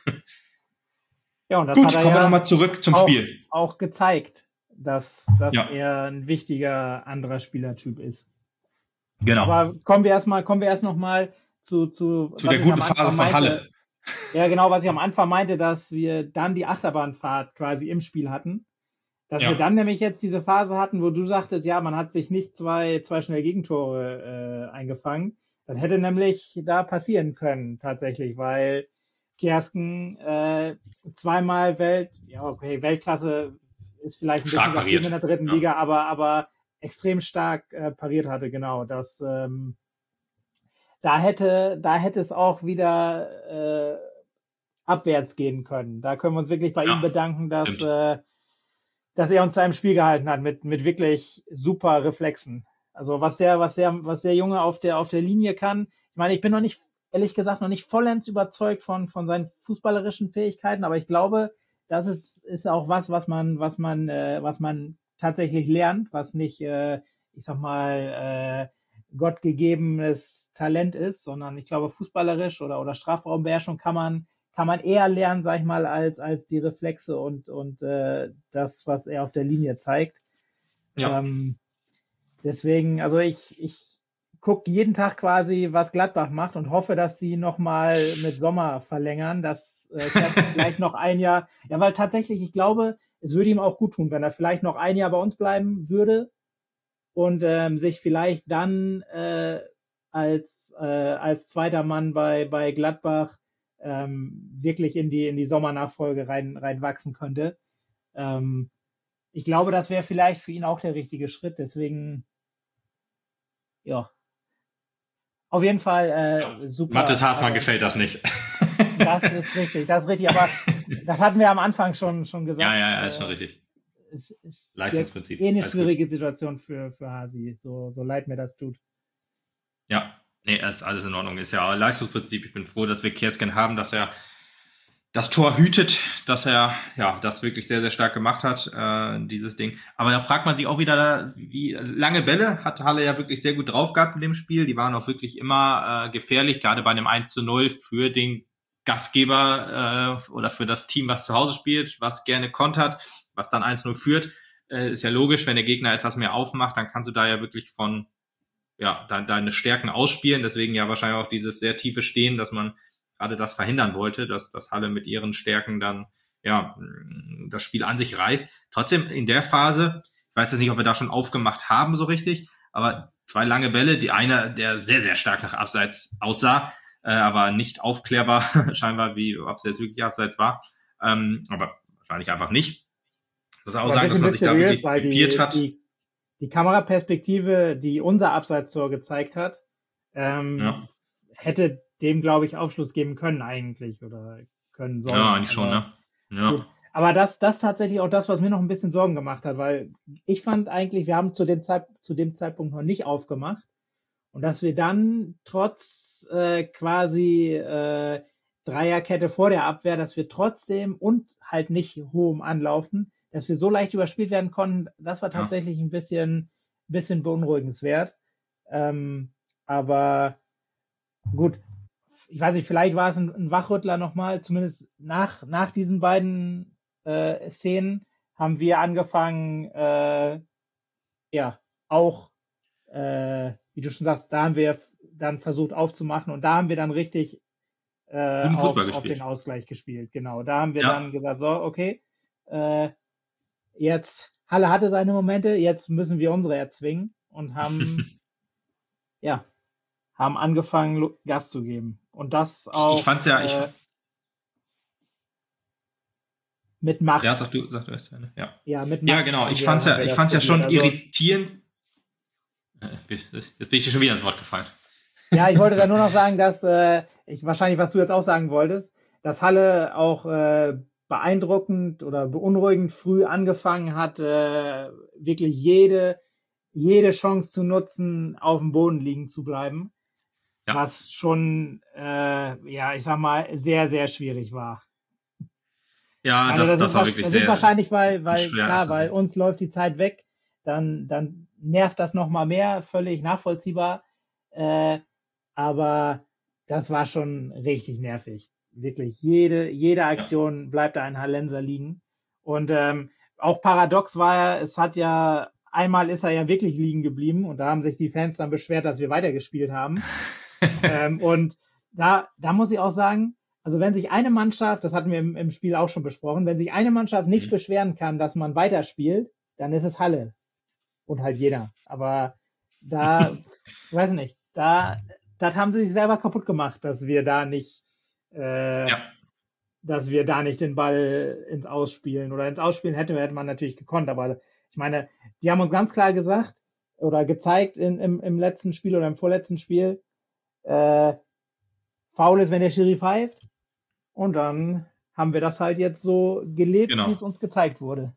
Ja, und das Gut, hat er kommen wir ja nochmal zurück zum auch, Spiel. auch gezeigt, dass, dass Ja, er ein wichtiger anderer Spielertyp ist. genau. Aber kommen wir erstmal, kommen wir erst noch mal zu, zu, Zu was der ich guten am Phase Anfang von meinte. Halle. Ja, genau, was ich am Anfang meinte, dass wir dann die Achterbahnfahrt quasi im Spiel hatten. Dass wir Ja, dann nämlich jetzt diese Phase hatten, wo du sagtest, ja, man hat sich nicht zwei, zwei schnelle Gegentore äh, eingefangen. Das hätte nämlich da passieren können, tatsächlich, weil Kersken äh, zweimal Welt, ja, okay, Weltklasse ist vielleicht ein bisschen stark übertrieben in pariert. der dritten Ja, Liga, aber, aber extrem stark äh, pariert hatte, genau. Das, ähm, da hätte, da hätte es auch wieder äh, abwärts gehen können. Da können wir uns wirklich bei ihm ja, bedanken, dass, stimmt. äh, dass er uns da im Spiel gehalten hat mit, mit wirklich super Reflexen. Also was der, was der, was der Junge auf der, auf der Linie kann. Ich meine, ich bin noch nicht, ehrlich gesagt, noch nicht vollends überzeugt von, von seinen fußballerischen Fähigkeiten, aber ich glaube, das ist, ist auch was, was man, was man, äh, was man tatsächlich lernt, was nicht, äh, ich sag mal, äh, gottgegebenes Talent ist, sondern ich glaube, fußballerisch oder, oder Strafraumbeherrschung kann man, kann man eher lernen, sag ich mal, als, als die Reflexe und, und äh, das, was er auf der Linie zeigt. Ja, Ähm, deswegen, also ich, ich gucke jeden Tag quasi, was Gladbach macht und hoffe, dass sie nochmal mit Sommer verlängern, dass äh, Kerstin vielleicht noch ein Jahr, ja, weil tatsächlich, ich glaube, es würde ihm auch gut tun, wenn er vielleicht noch ein Jahr bei uns bleiben würde und ähm, sich vielleicht dann äh, als, äh, als zweiter Mann bei, bei Gladbach ähm, wirklich in die, in die Sommernachfolge rein, reinwachsen könnte. Ähm, ich glaube, das wäre vielleicht für ihn auch der richtige Schritt. Deswegen, ja. Auf jeden Fall äh, super. Mathis Hasmann also, gefällt das nicht. Das ist richtig, das ist richtig. Aber das hatten wir am Anfang schon, schon gesagt. Ja, ja, ja, ist schon richtig. Es ist Leistungsprinzip. eh eine Alles schwierige gut. Situation für, für Hasi, so, so leid mir das tut. Ja, nee, ist alles in Ordnung. Ist ja Leistungsprinzip. Ich bin froh, dass wir Kiersken haben, dass er das Tor hütet, dass er ja das wirklich sehr, sehr stark gemacht hat, äh, dieses Ding. Aber da fragt man sich auch wieder, wie lange Bälle hat Halle ja wirklich sehr gut drauf gehabt in dem Spiel. Die waren auch wirklich immer äh, gefährlich, gerade bei einem eins zu null für den Gastgeber äh, oder für das Team, was zu Hause spielt, was gerne kontert, was dann eins null führt. Äh, ist ja logisch, wenn der Gegner etwas mehr aufmacht, dann kannst du da ja wirklich von ja de- deine Stärken ausspielen. Deswegen ja wahrscheinlich auch dieses sehr tiefe Stehen, dass man gerade das verhindern wollte, dass das Halle mit ihren Stärken dann ja das Spiel an sich reißt. Trotzdem in der Phase, ich weiß jetzt nicht, ob wir da schon aufgemacht haben so richtig, aber zwei lange Bälle, die eine, der sehr, sehr stark nach Abseits aussah, äh, aber nicht aufklärbar scheinbar, wie ob es jetzt wirklich Abseits war, ähm, aber wahrscheinlich einfach nicht. Ich muss auch sagen, dass man sich da wirklich gepiert hat. Die, die Kameraperspektive, die unser Abseitstor gezeigt hat, ähm, ja. hätte dem, glaube ich, Aufschluss geben können eigentlich oder können sollen. Ja, eigentlich schon, ne? Ja. Gut. Aber das, das tatsächlich auch das, was mir noch ein bisschen Sorgen gemacht hat, weil ich fand eigentlich, wir haben zu dem, Zeit, zu dem Zeitpunkt noch nicht aufgemacht und dass wir dann trotz äh, quasi äh, Dreierkette vor der Abwehr, dass wir trotzdem und halt nicht hohem Anlaufen, dass wir so leicht überspielt werden konnten, das war tatsächlich ja. ein bisschen, bisschen beunruhigenswert. Ähm, aber gut, ich weiß nicht, vielleicht war es ein, ein Wachrüttler nochmal, zumindest nach, nach diesen beiden äh, Szenen haben wir angefangen, äh, ja, auch, äh, wie du schon sagst, da haben wir dann versucht aufzumachen und da haben wir dann richtig äh, auf, auf den Ausgleich gespielt. Genau, da haben wir ja. dann gesagt, so, okay, äh, jetzt, Halle hatte seine Momente, jetzt müssen wir unsere erzwingen und haben, ja, haben angefangen, Gas zu geben. Und das auch ich fand's ja, äh, ich, mit Macht. Ja, sag du, sag du erst. Ja, ja, mit Macht. Ja, genau. Ich fand's ja, ich fand's ja schon also, irritierend. Jetzt bin ich dir schon wieder ins Wort gefallen. Ja, ich wollte da nur noch sagen, dass äh, ich wahrscheinlich, was du jetzt auch sagen wolltest, dass Halle auch äh, beeindruckend oder beunruhigend früh angefangen hat, äh, wirklich jede jede Chance zu nutzen, auf dem Boden liegen zu bleiben, ja. was schon, äh, ja, ich sag mal, sehr, sehr schwierig war. Ja, also das, das, das war wirklich das sehr ist wahrscheinlich, weil, weil klar, weil uns läuft die Zeit weg, dann, dann nervt das noch mal mehr, völlig nachvollziehbar, äh, aber das war schon richtig nervig. Wirklich, jede, jede Aktion ja. bleibt da ein Hallenser liegen. Und ähm, auch paradox war ja, es hat ja einmal ist er ja wirklich liegen geblieben und da haben sich die Fans dann beschwert, dass wir weitergespielt haben. ähm, und da, da muss ich auch sagen, also wenn sich eine Mannschaft, das hatten wir im, im Spiel auch schon besprochen, wenn sich eine Mannschaft nicht mhm. beschweren kann, dass man weiterspielt, dann ist es Halle. Und halt jeder. Aber da, ich weiß nicht, da, das haben sie sich selber kaputt gemacht, dass wir da nicht, äh, ja. dass wir da nicht den Ball ins Ausspielen oder ins Ausspielen hätte, hätte man natürlich gekonnt, aber ich meine, die haben uns ganz klar gesagt oder gezeigt in, im, im letzten Spiel oder im vorletzten Spiel, äh, faul ist, wenn der Schiri pfeift. Und dann haben wir das halt jetzt so gelebt, genau. wie es uns gezeigt wurde.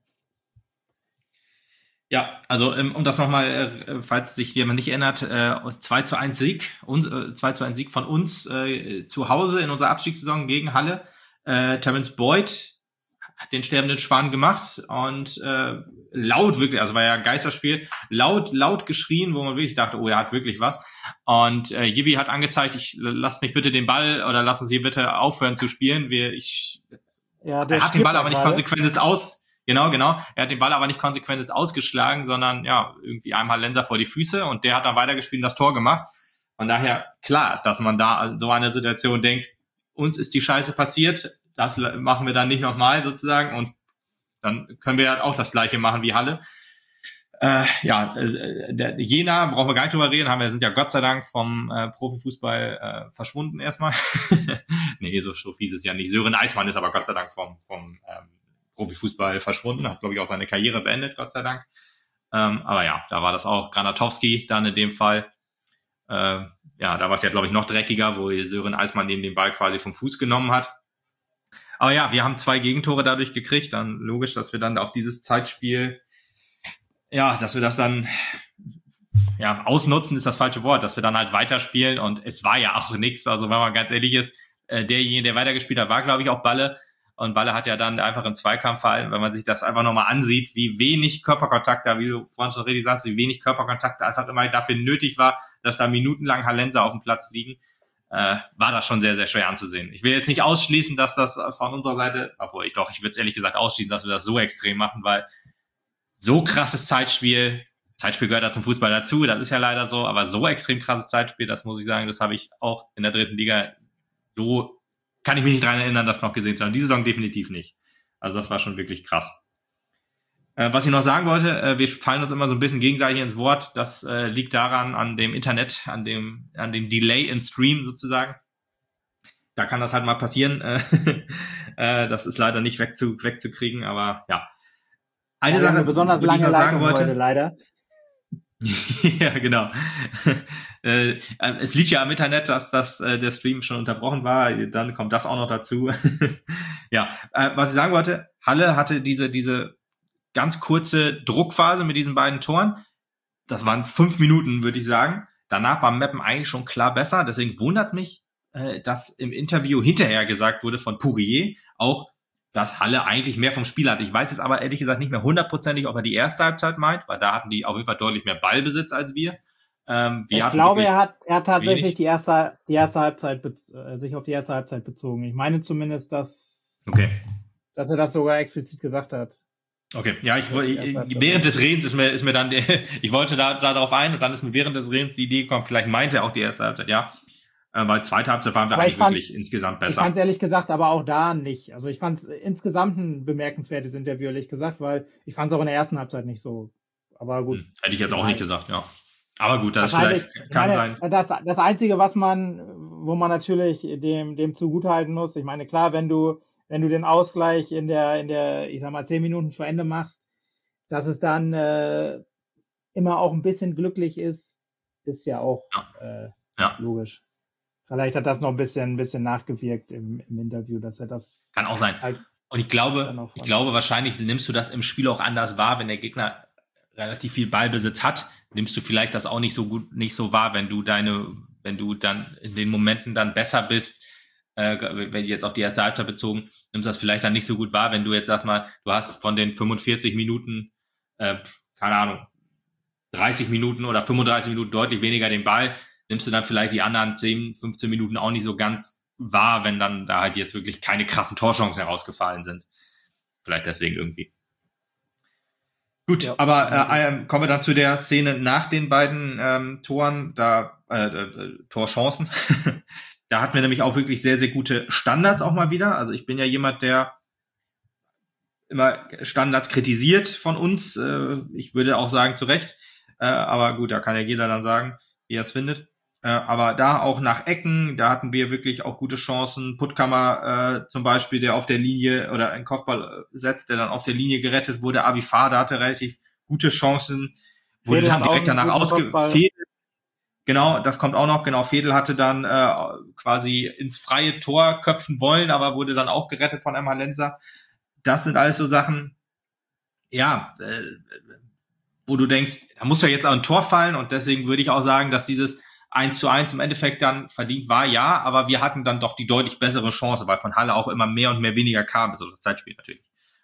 Ja, also um das nochmal, falls sich jemand nicht erinnert, zwei zu eins Sieg, zwei zu eins Sieg von uns zu Hause in unserer Abstiegssaison gegen Halle. Terence Boyd hat den sterbenden Schwan gemacht und äh, laut wirklich, also war ja ein Geisterspiel, laut, laut geschrien, wo man wirklich dachte, oh, er hat wirklich was. Und äh, Jibi hat angezeigt, ich lasst mich bitte den Ball oder lassen Sie bitte aufhören zu spielen. Wir, ich, ja, er hat den Ball aber nicht konsequent ins Aus, genau, genau, er hat den Ball aber nicht konsequent ins Ausgeschlagen, sondern ja, irgendwie einem Hallenser vor die Füße und der hat dann weitergespielt und das Tor gemacht. Von daher, klar, dass man da in so einer Situation denkt, uns ist die Scheiße passiert, das machen wir dann nicht nochmal sozusagen und dann können wir ja auch das Gleiche machen wie Halle. Äh, ja, der Jena, brauchen wir gar nicht drüber reden, haben wir sind ja Gott sei Dank vom äh, Profifußball äh, verschwunden erstmal. Nee, so, so fies ist ja nicht. Sören Eismann ist aber Gott sei Dank vom, vom ähm, Profifußball verschwunden, hat, glaube ich, auch seine Karriere beendet, Gott sei Dank. Ähm, aber ja, da war das auch Granatowski dann in dem Fall. Äh, ja, da war es ja, glaube ich, noch dreckiger, wo Sören Eismann den, den Ball quasi vom Fuß genommen hat. Aber ja, wir haben zwei Gegentore dadurch gekriegt. Dann logisch, dass wir dann auf dieses Zeitspiel, ja, dass wir das dann, ja, ausnutzen ist das falsche Wort, dass wir dann halt weiterspielen. Und es war ja auch nichts. Also wenn man ganz ehrlich ist, äh, derjenige, der weitergespielt hat, war, glaube ich, auch Balle. Und Balle hat ja dann einfach im Zweikampf verhalten, wenn man sich das einfach nochmal ansieht, wie wenig Körperkontakt da, wie du vorhin schon richtig sagst, wie wenig Körperkontakt einfach immer dafür nötig war, dass da minutenlang Hallenser auf dem Platz liegen, äh, war das schon sehr, sehr schwer anzusehen. Ich will jetzt nicht ausschließen, dass das von unserer Seite, obwohl ich doch, ich würde es ehrlich gesagt ausschließen, dass wir das so extrem machen, weil so krasses Zeitspiel, Zeitspiel gehört ja zum Fußball dazu, das ist ja leider so, aber so extrem krasses Zeitspiel, das muss ich sagen, das habe ich auch in der dritten Liga so kann ich mich nicht daran erinnern, das noch gesehen zu haben. Diese Saison definitiv nicht. Also das war schon wirklich krass. Äh, was ich noch sagen wollte, äh, wir fallen uns immer so ein bisschen gegenseitig ins Wort. Das äh, liegt daran, an dem Internet, an dem, an dem Delay im Stream sozusagen. Da kann das halt mal passieren. äh, das ist leider nicht wegzu, wegzukriegen, aber ja. Eine ja, Sache, eine besonders lange ich noch sagen wollte, heute, leider. Ja, genau. äh, es liegt ja am Internet, dass das, äh, der Stream schon unterbrochen war. Dann kommt das auch noch dazu. Ja, äh, was ich sagen wollte, Halle hatte diese, diese ganz kurze Druckphase mit diesen beiden Toren. Das waren fünf Minuten, würde ich sagen. Danach war Meppen eigentlich schon klar besser. Deswegen wundert mich, äh, dass im Interview hinterher gesagt wurde von Pourier auch, dass Halle eigentlich mehr vom Spiel hatte. Ich weiß jetzt aber ehrlich gesagt nicht mehr hundertprozentig, ob er die erste Halbzeit meint, weil da hatten die auf jeden Fall deutlich mehr Ballbesitz als wir. Ähm, wir ich glaube, er hat, er hat tatsächlich die erste, die erste Halbzeit äh, sich auf die erste Halbzeit bezogen. Ich meine zumindest, dass, okay. dass er das sogar explizit gesagt hat. Okay, ja, ich, ich während des Redens ist mir, ist mir dann, ich wollte da, da drauf ein und dann ist mir während des Redens die Idee gekommen, vielleicht meinte er auch die erste Halbzeit, ja. Weil zweite Halbzeit waren wir aber eigentlich fand, wirklich insgesamt besser. Ich fand es ehrlich gesagt aber auch da nicht. Also ich fand es insgesamt ein bemerkenswertes Interview, ehrlich gesagt, weil ich fand es auch in der ersten Halbzeit nicht so. Aber gut. Hm, hätte ich jetzt auch nicht gesagt, ja. Aber gut, das vielleicht kann meine, sein. Das, das Einzige, was man, wo man natürlich dem, dem zugutehalten muss, ich meine, klar, wenn du, wenn du den Ausgleich in der, in der, ich sag mal, zehn Minuten vor Ende machst, dass es dann äh, immer auch ein bisschen glücklich ist, ist ja auch ja. Äh, ja. logisch. Vielleicht hat das noch ein bisschen, ein bisschen nachgewirkt im, im Interview, dass er das. Kann auch sein. Halt und ich glaube, ich glaube, wahrscheinlich nimmst du das im Spiel auch anders wahr, wenn der Gegner relativ viel Ballbesitz hat, nimmst du vielleicht das auch nicht so gut, nicht so wahr, wenn du deine, wenn du dann in den Momenten dann besser bist, äh, wenn jetzt auf die erste Halbzeit bezogen, nimmst du das vielleicht dann nicht so gut wahr, wenn du jetzt erstmal, du hast von den fünfundvierzig Minuten, äh, keine Ahnung, dreißig Minuten oder fünfunddreißig Minuten deutlich weniger den Ball, nimmst du dann vielleicht die anderen zehn, fünfzehn Minuten auch nicht so ganz wahr, wenn dann da halt jetzt wirklich keine krassen Torchancen herausgefallen sind. Vielleicht deswegen irgendwie. Gut, ja. aber äh, kommen wir dann zu der Szene nach den beiden ähm, Toren, da äh, äh, Torchancen. Da hatten wir nämlich auch wirklich sehr, sehr gute Standards auch mal wieder. Also ich bin ja jemand, der immer Standards kritisiert von uns. Äh, ich würde auch sagen, zu Recht. Äh, aber gut, da kann ja jeder dann sagen, wie er es findet. Äh, aber da auch nach Ecken, da hatten wir wirklich auch gute Chancen. Puttkammer äh, zum Beispiel, der auf der Linie oder einen Kopfball setzt, der dann auf der Linie gerettet wurde. Avifar, da hatte relativ gute Chancen, wurde Fedel dann direkt danach ausgefehlt. Genau, das kommt auch noch. Genau, Fedel hatte dann äh, quasi ins freie Tor köpfen wollen, aber wurde dann auch gerettet von einem Hallenser. Das sind alles so Sachen, ja, äh, wo du denkst, da muss ja jetzt auch ein Tor fallen und deswegen würde ich auch sagen, dass dieses eins zu eins im Endeffekt dann verdient war, ja, aber wir hatten dann doch die deutlich bessere Chance, weil von Halle auch immer mehr und mehr weniger kam, so das Zeitspiel natürlich.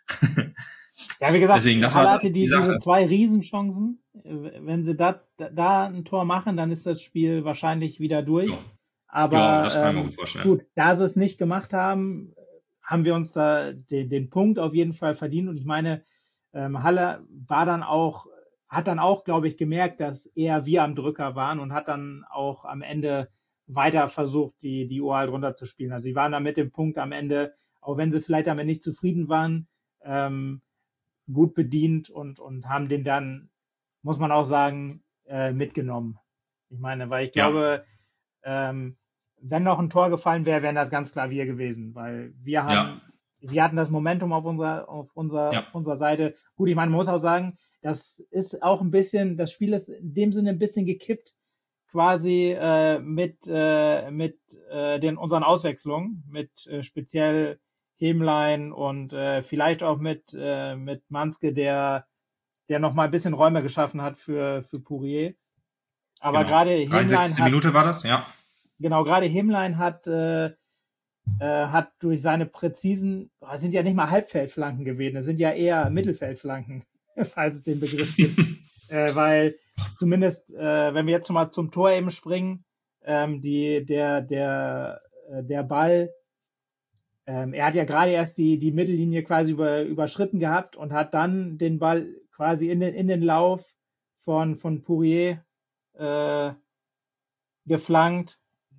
Ja, wie gesagt, deswegen, das Halle hatte die, die diese zwei Riesenchancen. Wenn sie da, da ein Tor machen, dann ist das Spiel wahrscheinlich wieder durch. Ja. Aber ja, das kann ich mir gut vorstellen. Gut, da sie es nicht gemacht haben, haben wir uns da den, den Punkt auf jeden Fall verdient. Und ich meine, ähm, Halle war dann auch hat dann auch, glaube ich, gemerkt, dass eher wir am Drücker waren und hat dann auch am Ende weiter versucht, die, die Uhr halt runterzuspielen. Also sie waren da mit dem Punkt am Ende, auch wenn sie vielleicht damit nicht zufrieden waren, ähm, gut bedient und, und haben den dann, muss man auch sagen, äh, mitgenommen. Ich meine, weil ich glaube, ja. ähm, wenn noch ein Tor gefallen wäre, wären das ganz klar wir gewesen, weil wir haben, ja. wir hatten das Momentum auf unserer, auf unserer, Ja. auf unserer Seite. Gut, ich meine, man muss auch sagen, das ist auch ein bisschen, das Spiel ist in dem Sinne ein bisschen gekippt, quasi äh, mit, äh, mit äh, den unseren Auswechslungen, mit äh, speziell Hemlein und äh, vielleicht auch mit, äh, mit Manske, der, der nochmal ein bisschen Räume geschaffen hat für, für Pourier. Aber Genau. gerade Hemlein dreiundsechzigste hat, Minute war das, ja. genau, gerade Hemlein hat, äh, äh, hat durch seine präzisen, das sind ja nicht mal Halbfeldflanken gewesen, das sind ja eher Mittelfeldflanken, falls es den Begriff gibt. äh, weil zumindest, äh, wenn wir jetzt schon mal zum Tor eben springen, ähm, die, der, der, äh, der Ball, ähm, er hat ja gerade erst die, die Mittellinie quasi über, überschritten gehabt und hat dann den Ball quasi in den, in den Lauf von, von Pourier äh, geflankt.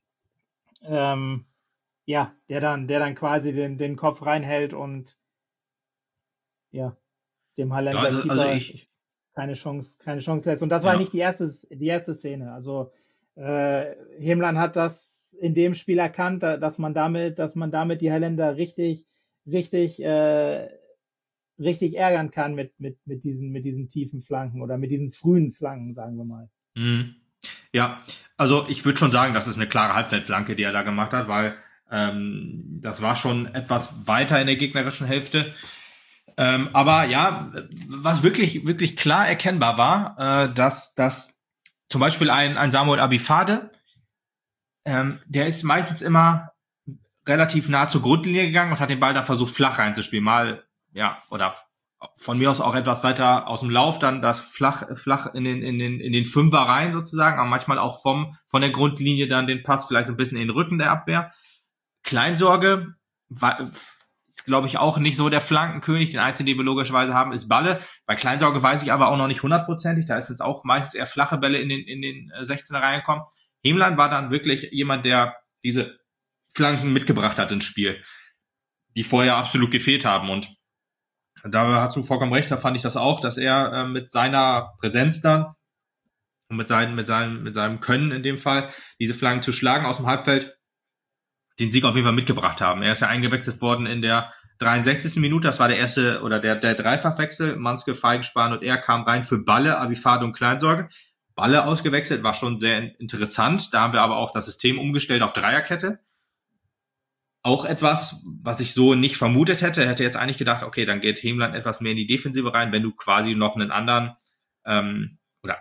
Ähm, ja, der dann, der dann quasi den, den Kopf reinhält und ja, dem Holländer Ja, also- Keeper also ich- keine Chance, keine Chance lässt. Und das war Ja. nicht die erste, die erste Szene. Also äh, Hemlein hat das in dem Spiel erkannt, da- dass man damit, dass man damit die Holländer richtig, richtig, äh, richtig ärgern kann mit, mit, mit diesen, mit diesen tiefen Flanken oder mit diesen frühen Flanken, sagen wir mal. Mhm. Ja, also ich würde schon sagen, das ist eine klare Halbfeldflanke, die er da gemacht hat, weil ähm, das war schon etwas weiter in der gegnerischen Hälfte. Ähm, aber ja, was wirklich, wirklich klar erkennbar war, äh, dass, dass zum Beispiel ein, ein Samuel Abifade, ähm, der ist meistens immer relativ nah zur Grundlinie gegangen und hat den Ball da versucht, flach reinzuspielen. Mal, ja, oder von mir aus auch etwas weiter aus dem Lauf, dann das flach, flach in den, in den, in den Fünfer rein sozusagen, aber manchmal auch vom, von der Grundlinie dann den Pass vielleicht so ein bisschen in den Rücken der Abwehr. Kleinsorge war, ist, glaube ich, auch nicht so der Flankenkönig. Den einzigen, den wir logischerweise haben, ist Balle. Bei Kleinsorge weiß ich aber auch noch nicht hundertprozentig. Da ist jetzt auch meistens eher flache Bälle in den, in den sechzehner reingekommen. Hemlein war dann wirklich jemand, der diese Flanken mitgebracht hat ins Spiel, die vorher absolut gefehlt haben. Und da hast du vollkommen recht, da fand ich das auch, dass er äh, mit seiner Präsenz dann und mit, seinen, mit, seinem, mit seinem Können in dem Fall, diese Flanken zu schlagen aus dem Halbfeld, den Sieg auf jeden Fall mitgebracht haben. Er ist ja eingewechselt worden in der dreiundsechzigsten Minute, das war der erste oder der, der Dreifachwechsel. Manske, Feigenspahn und er kamen rein für Balle, Abifade und Kleinsorge. Balle ausgewechselt, war schon sehr interessant. Da haben wir aber auch das System umgestellt auf Dreierkette. Auch etwas, was ich so nicht vermutet hätte. Hätte jetzt eigentlich gedacht, okay, dann geht Hemlein etwas mehr in die Defensive rein, wenn du quasi noch einen anderen, ähm, oder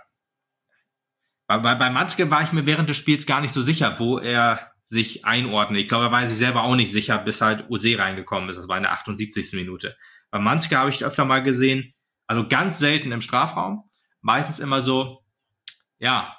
bei, bei, bei Manske war ich mir während des Spiels gar nicht so sicher, wo er sich einordnet. Ich glaube, er war sich selber auch nicht sicher, bis halt Ose reingekommen ist. Das war in der achtundsiebzigsten Minute. Bei Manske habe ich öfter mal gesehen, also ganz selten im Strafraum, meistens immer so, ja,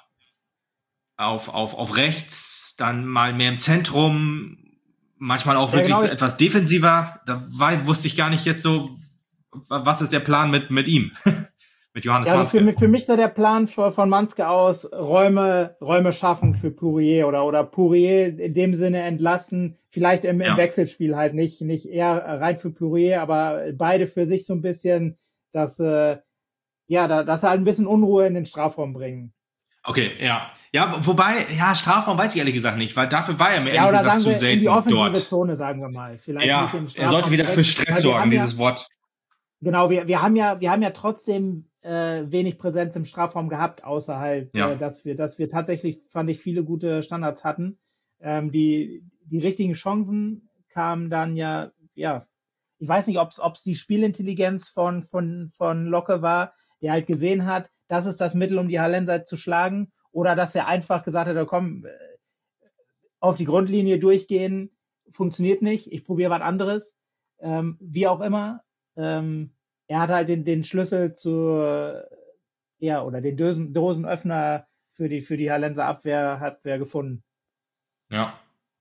auf, auf, auf rechts, dann mal mehr im Zentrum, manchmal auch Ja, wirklich genau. so etwas defensiver. Da war, wusste ich gar nicht jetzt so, was ist der Plan mit, mit ihm, mit Johannes Ja, also Manske. für, mich- für mich sah der Plan von, von Manske aus, Räume, Räume schaffen für Pourier oder, oder Pourier in dem Sinne entlasten, vielleicht im, im Ja. Wechselspiel halt nicht, nicht eher rein für Pourier, aber beide für sich so ein bisschen, dass, äh, ja, da, dass halt ein bisschen Unruhe in den Strafraum bringen. Okay, ja. Ja, wobei, ja, Strafraum weiß ich ehrlich gesagt nicht, weil dafür war er mir Ja, ehrlich oder gesagt sagen zu wir in selten die offensive dort. Zone, sagen wir mal. Vielleicht nicht Ja, in den er Strafraum sollte wieder für direkt, Stress weil wir sorgen, haben ja- dieses Wort. Genau, wir, wir haben ja, wir haben ja trotzdem äh, wenig Präsenz im Strafraum gehabt, außer halt, Ja. äh, dass wir, dass wir tatsächlich, fand ich, viele gute Standards hatten. Ähm, die, die richtigen Chancen kamen dann ja, ja, ich weiß nicht, ob es die Spielintelligenz von, von, von Locke war, der halt gesehen hat, das ist das Mittel, um die Hallenser zu schlagen, oder dass er einfach gesagt hat, komm, äh, auf die Grundlinie durchgehen, funktioniert nicht, ich probiere was anderes. Ähm, wie auch immer, ähm, er hat halt den, den Schlüssel zu, ja, oder den Dosen, Dosenöffner für die, für die Hallenser Abwehr hat wer gefunden. Ja.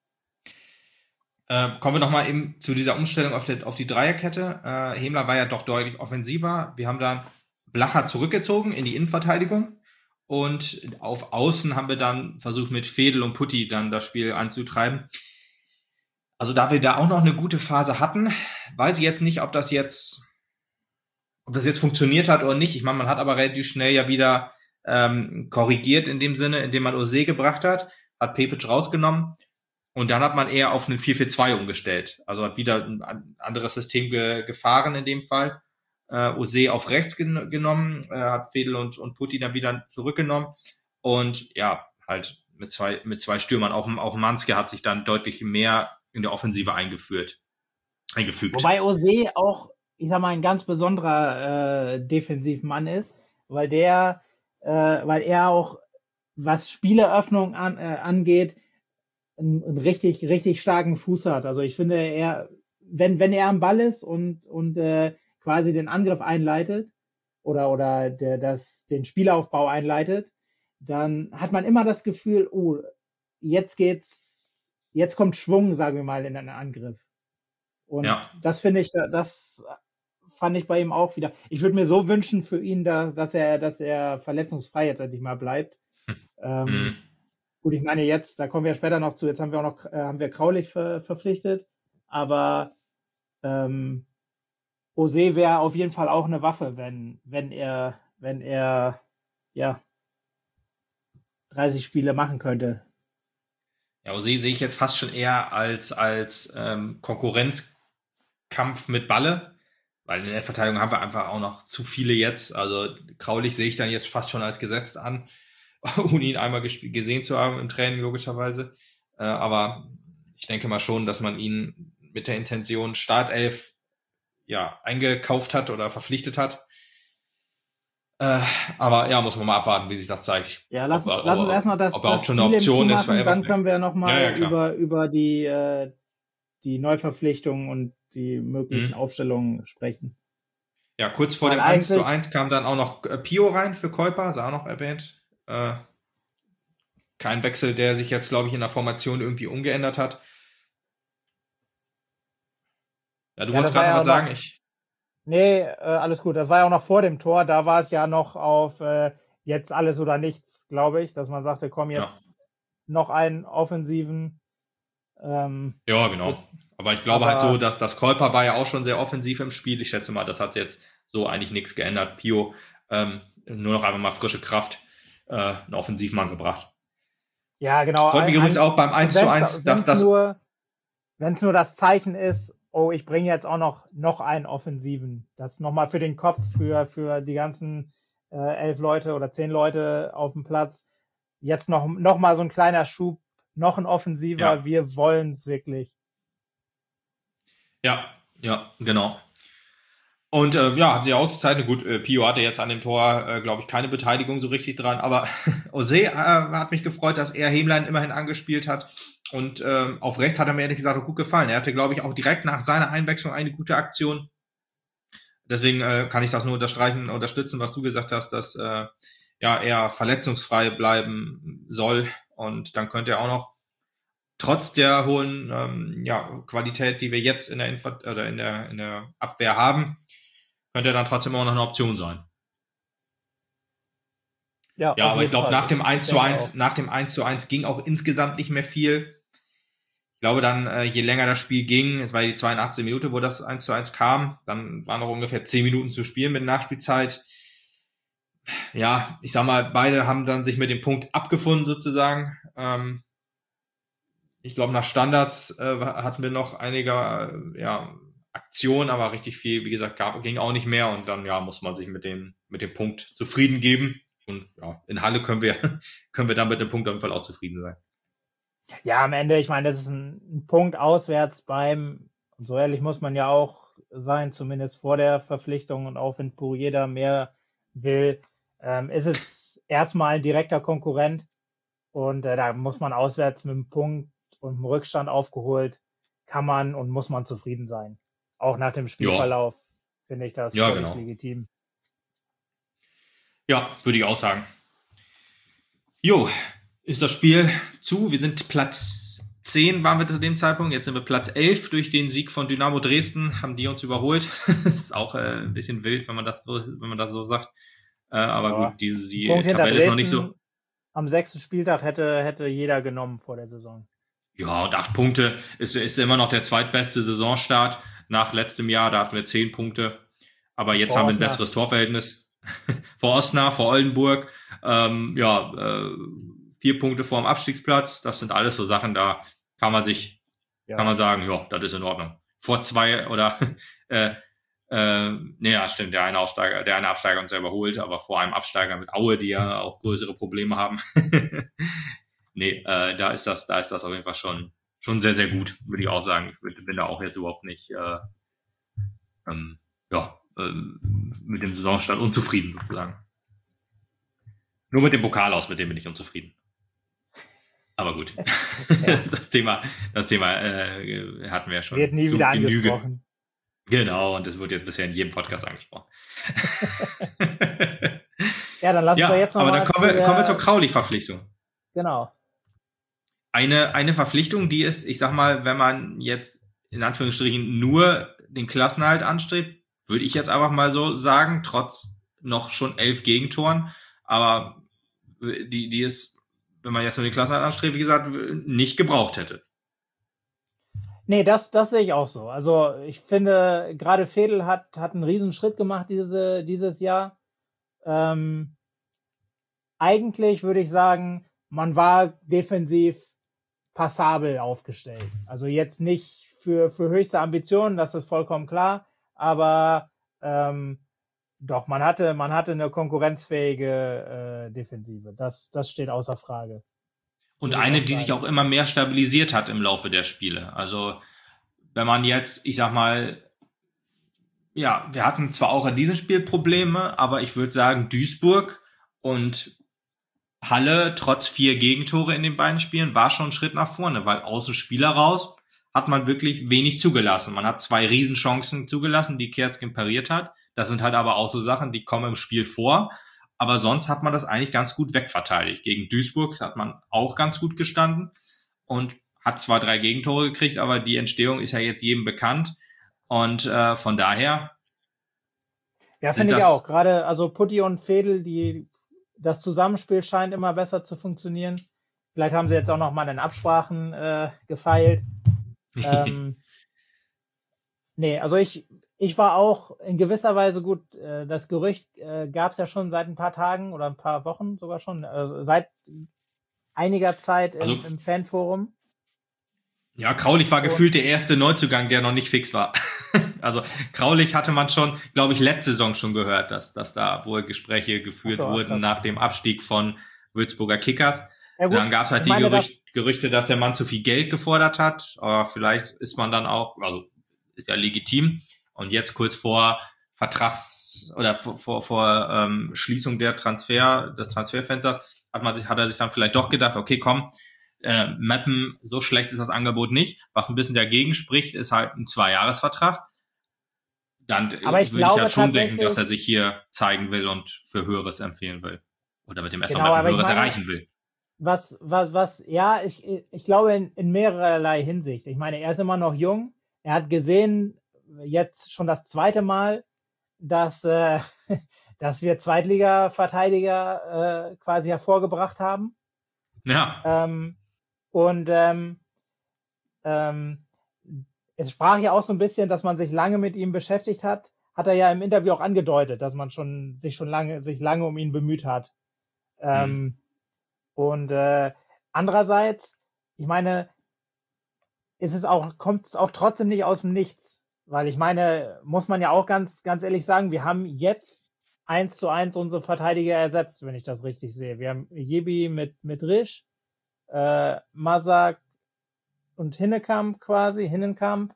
Äh, kommen wir nochmal eben zu dieser Umstellung auf, der, auf die Dreierkette. Äh, Hemler war ja doch deutlich offensiver. Wir haben dann Blacher zurückgezogen in die Innenverteidigung und auf Außen haben wir dann versucht, mit Fedel und Putti dann das Spiel anzutreiben. Also da wir da auch noch eine gute Phase hatten, weiß ich jetzt nicht, ob das jetzt ob das jetzt funktioniert hat oder nicht. Ich meine, man hat aber relativ schnell ja wieder ähm, korrigiert in dem Sinne, indem man Ose gebracht hat, hat Pepic rausgenommen. Und dann hat man eher auf einen vier vier zwei umgestellt. Also hat wieder ein anderes System ge- gefahren in dem Fall. Äh, Ose auf rechts gen- genommen, äh, hat Fedel und, und Putti dann wieder zurückgenommen. Und ja, halt mit zwei, mit zwei Stürmern. Auch, auch Manske hat sich dann deutlich mehr in der Offensive eingeführt, eingefügt. Wobei Ose auch, ich sag mal, ein ganz besonderer äh, Defensivmann ist, weil der, äh, weil er auch, was Spieleröffnung an, äh, angeht, einen, einen richtig, richtig starken Fuß hat. Also ich finde, er, wenn, wenn er am Ball ist und, und äh, quasi den Angriff einleitet oder, oder der, das, den Spielaufbau einleitet, dann hat man immer das Gefühl, oh, jetzt geht's, jetzt kommt Schwung, sagen wir mal, in einen Angriff. Und Ja. das finde ich, das fand ich bei ihm auch wieder. Ich würde mir so wünschen für ihn, dass, dass er, dass er verletzungsfrei jetzt endlich mal bleibt. Ähm, Mhm. Gut, ich meine jetzt, da kommen wir später noch zu, jetzt haben wir auch noch, äh, haben wir Kraulich ver, verpflichtet, aber ähm, Ose wäre auf jeden Fall auch eine Waffe, wenn, wenn er, wenn er, ja, dreißig Spiele machen könnte. Ja, Ose sehe ich jetzt fast schon eher als, als ähm, Konkurrenzkampf mit Balle, weil in der Verteidigung haben wir einfach auch noch zu viele jetzt. Also Kraulich sehe ich dann jetzt fast schon als gesetzt an, ohne ihn einmal gesp- gesehen zu haben im Training logischerweise. Äh, aber ich denke mal schon, dass man ihn mit der Intention Startelf ja, eingekauft hat oder verpflichtet hat. Äh, aber ja, muss man mal abwarten, wie sich das zeigt. Ja, lass, ob, lass uns ob, erstmal das, ob das überhaupt schon eine Spiel im Option Team ist, machen, weil dann können wir nochmal Ja, ja, klar. über, über die, äh, die Neuverpflichtungen und die möglichen Mhm. Aufstellungen sprechen. Ja, kurz vor Weil dem eins zu eigentlich- eins kam dann auch noch äh, Pio rein für Kuiper, ist auch noch erwähnt. Äh, kein Wechsel, der sich jetzt, glaube ich, in der Formation irgendwie umgeändert hat. Ja, du Ja, wolltest das war gerade noch ja was auch sagen? noch- Ich, Nee, äh, alles gut. Das war ja auch noch vor dem Tor. Da war es ja noch auf äh, jetzt alles oder nichts, glaube ich, dass man sagte, komm, jetzt noch einen offensiven. Ähm, ja, genau. Aber ich glaube Aber- halt so, dass das Kuiper war ja auch schon sehr offensiv im Spiel. Ich schätze mal, das hat jetzt so eigentlich nichts geändert. Pio ähm, nur noch einfach mal frische Kraft, äh, einen Offensivmann gebracht. ja, genau. Freut mich ein- übrigens auch beim eins zu eins, dass wenn's das nur, wenn's nur das Zeichen ist, oh, ich bringe jetzt auch noch, noch einen Offensiven. Das nochmal für den Kopf, für, für die ganzen äh, elf Leute oder zehn Leute auf dem Platz. Jetzt noch, noch mal so ein kleiner Schub, noch ein Offensiver. Ja. Wir wollen es wirklich. Ja, ja, genau. Und äh, ja, hat sich ausgezeichnet. Gut, äh, Pio hatte jetzt an dem Tor, äh, glaube ich, keine Beteiligung so richtig dran. Aber Ose äh, hat mich gefreut, dass er Hemlein immerhin angespielt hat. Und ähm, auf rechts hat er mir ehrlich gesagt auch gut gefallen. Er hatte, glaube ich, auch direkt nach seiner Einwechslung eine gute Aktion. Deswegen äh, kann ich das nur unterstreichen, unterstützen, was du gesagt hast, dass äh, ja er verletzungsfrei bleiben soll. Und dann könnte er auch noch trotz der hohen ähm, ja, Qualität, die wir jetzt in der, Inf- oder in, der, in der Abwehr haben, könnte er dann trotzdem auch noch eine Option sein. Ja, auf aber ich jeden glaube, Fall. nach dem eins zu denke eins, auch. nach dem eins zu eins ging auch insgesamt nicht mehr viel. Ich glaube dann, äh, je länger das Spiel ging, es war die zweiundachtzigste Minute, wo das eins zu eins kam, dann waren noch ungefähr zehn Minuten zu spielen mit Nachspielzeit. Ja, ich sag mal, beide haben dann sich mit dem Punkt abgefunden sozusagen. Ähm, ich glaube, nach Standards äh, hatten wir noch einige äh, ja, Aktionen, aber richtig viel, wie gesagt, gab, ging auch nicht mehr und dann ja, muss man sich mit dem, mit dem Punkt zufrieden geben. Und ja, in Halle können wir, können wir dann mit dem Punkt auf jeden Fall auch zufrieden sein. Ja, am Ende, ich meine, das ist ein, ein Punkt auswärts beim, und so ehrlich muss man ja auch sein, zumindest vor der Verpflichtung und auch wenn Pourier da mehr will, ähm, ist es erstmal ein direkter Konkurrent und äh, da muss man auswärts mit einem Punkt und einem Rückstand aufgeholt, kann man und muss man zufrieden sein. Auch nach dem Spielverlauf finde ich das Ja, völlig genau. legitim. Ja, würde ich auch sagen. Jo, ist das Spiel zu. Wir sind Platz zehn, waren wir zu dem Zeitpunkt. Jetzt sind wir Platz elf durch den Sieg von Dynamo Dresden. Haben die uns überholt. Das ist auch äh, ein bisschen wild, wenn man das so, wenn man das so sagt. Äh, aber Ja. gut, die, die Punkt hinter Tabelle ist noch nicht so. Dresden am sechsten Spieltag hätte, hätte jeder genommen vor der Saison. Ja, und acht Punkte ist, ist immer noch der zweitbeste Saisonstart nach letztem Jahr. Da hatten wir zehn Punkte. Aber jetzt Vor haben wir ein Osnabrück. besseres Torverhältnis. Vor Osnabrück, vor Oldenburg. Ähm, ja, äh, vier Punkte vor dem Abstiegsplatz. Das sind alles so Sachen, da kann man sich, ja. kann man sagen, ja, das ist in Ordnung. Vor zwei oder, äh, äh, naja, stimmt, der eine Aufsteiger, der eine Absteiger uns ja überholt, aber vor einem Absteiger mit Aue, die ja auch größere Probleme haben. nee, äh, da ist das, da ist das auf jeden Fall schon, schon sehr, sehr gut, würde ich auch sagen. Ich bin da auch jetzt überhaupt nicht, äh, ähm, ja, äh, mit dem Saisonstand unzufrieden, sozusagen. Nur mit dem Pokal aus, mit dem bin ich unzufrieden. Aber gut, ja. das Thema, das Thema äh, hatten wir ja schon. Wird nie wieder Genüge. Angesprochen. Genau, und das wird jetzt bisher in jedem Podcast angesprochen. ja, dann lassen ja, wir jetzt noch aber mal dann kommen wir, der... kommen wir zur Kraulich-Verpflichtung. Genau. Eine, eine Verpflichtung, die ist, ich sag mal, wenn man jetzt in Anführungsstrichen nur den Klassenerhalt anstrebt, würde ich jetzt einfach mal so sagen, trotz noch schon elf Gegentoren, aber die, die ist, wenn man jetzt nur den Klassenerhalt anstrebt, wie gesagt, nicht gebraucht hätte. Nee, das, das sehe ich auch so. Also ich finde, gerade Veedel hat, hat einen riesen Schritt gemacht diese, dieses Jahr. Ähm, eigentlich würde ich sagen, man war defensiv passabel aufgestellt. Also jetzt nicht für, für höchste Ambitionen, das ist vollkommen klar, aber ähm, doch, man hatte, man hatte eine konkurrenzfähige äh, Defensive. Das, das steht außer Frage. Und eine, die sich auch immer mehr stabilisiert hat im Laufe der Spiele. Also wenn man jetzt, ich sag mal, ja, wir hatten zwar auch in diesem Spiel Probleme, aber ich würde sagen, Duisburg und Halle, trotz vier Gegentore in den beiden Spielen, war schon ein Schritt nach vorne, weil aus dem Spiel heraus hat man wirklich wenig zugelassen. Man hat zwei Riesenchancen zugelassen, die Kerskin pariert hat. Das sind halt aber auch so Sachen, die kommen im Spiel vor. Aber sonst hat man das eigentlich ganz gut wegverteidigt. Gegen Duisburg hat man auch ganz gut gestanden und hat zwar drei Gegentore gekriegt, aber die Entstehung ist ja jetzt jedem bekannt. Und äh, von daher. Ja, finde ich auch. Gerade, also Putti und Veedel, die, das Zusammenspiel scheint immer besser zu funktionieren. Vielleicht haben sie jetzt auch noch mal in Absprachen äh, gefeilt. ähm, nee, also ich, ich war auch in gewisser Weise gut. Äh, das Gerücht äh, gab es ja schon seit ein paar Tagen oder ein paar Wochen sogar schon, also seit einiger Zeit im, also, im Fanforum. Ja, Kraulich war gefühlt der erste Neuzugang, der noch nicht fix war. Also Kraulich hatte man schon, glaube ich, letzte Saison schon gehört, dass, dass da wohl Gespräche geführt so, wurden nach dem Abstieg von Würzburger Kickers. Ja, dann gab es halt die meine, Gerücht, das Gerüchte, dass der Mann zu viel Geld gefordert hat. Aber vielleicht ist man dann auch, also ist ja legitim. Und jetzt kurz vor Vertrags- oder vor, vor, vor ähm, Schließung der Transfer, des Transferfensters hat man sich, hat er sich dann vielleicht doch gedacht, okay, komm, äh, Meppen, so schlecht ist das Angebot nicht. Was ein bisschen dagegen spricht, ist halt ein Zweijahresvertrag. Dann Aber ich würde glaube ich ja schon denken, dass er sich hier zeigen will und für Höheres empfehlen will. Oder mit dem S V genau, Meppen Höheres meine, erreichen will. Was, was, was, ja, ich, ich glaube in, in mehrerlei Hinsicht. Ich meine, er ist immer noch jung. Er hat gesehen, jetzt schon das zweite Mal, dass, äh, dass wir Zweitliga-Verteidiger äh, quasi hervorgebracht haben. Ja. Ähm, und ähm, ähm, es sprach ja auch so ein bisschen, dass man sich lange mit ihm beschäftigt hat. Hat er ja im Interview auch angedeutet, dass man schon sich schon lange sich lange um ihn bemüht hat. Ähm, mhm. Und äh, andererseits, ich meine, ist es auch kommt es auch trotzdem nicht aus dem Nichts, weil ich meine, muss man ja auch ganz ganz ehrlich sagen, wir haben jetzt eins zu eins unsere Verteidiger ersetzt, wenn ich das richtig sehe. Wir haben Jebi mit mit Risch, äh, Masak und Hinnekamp quasi, Hinnenkamp.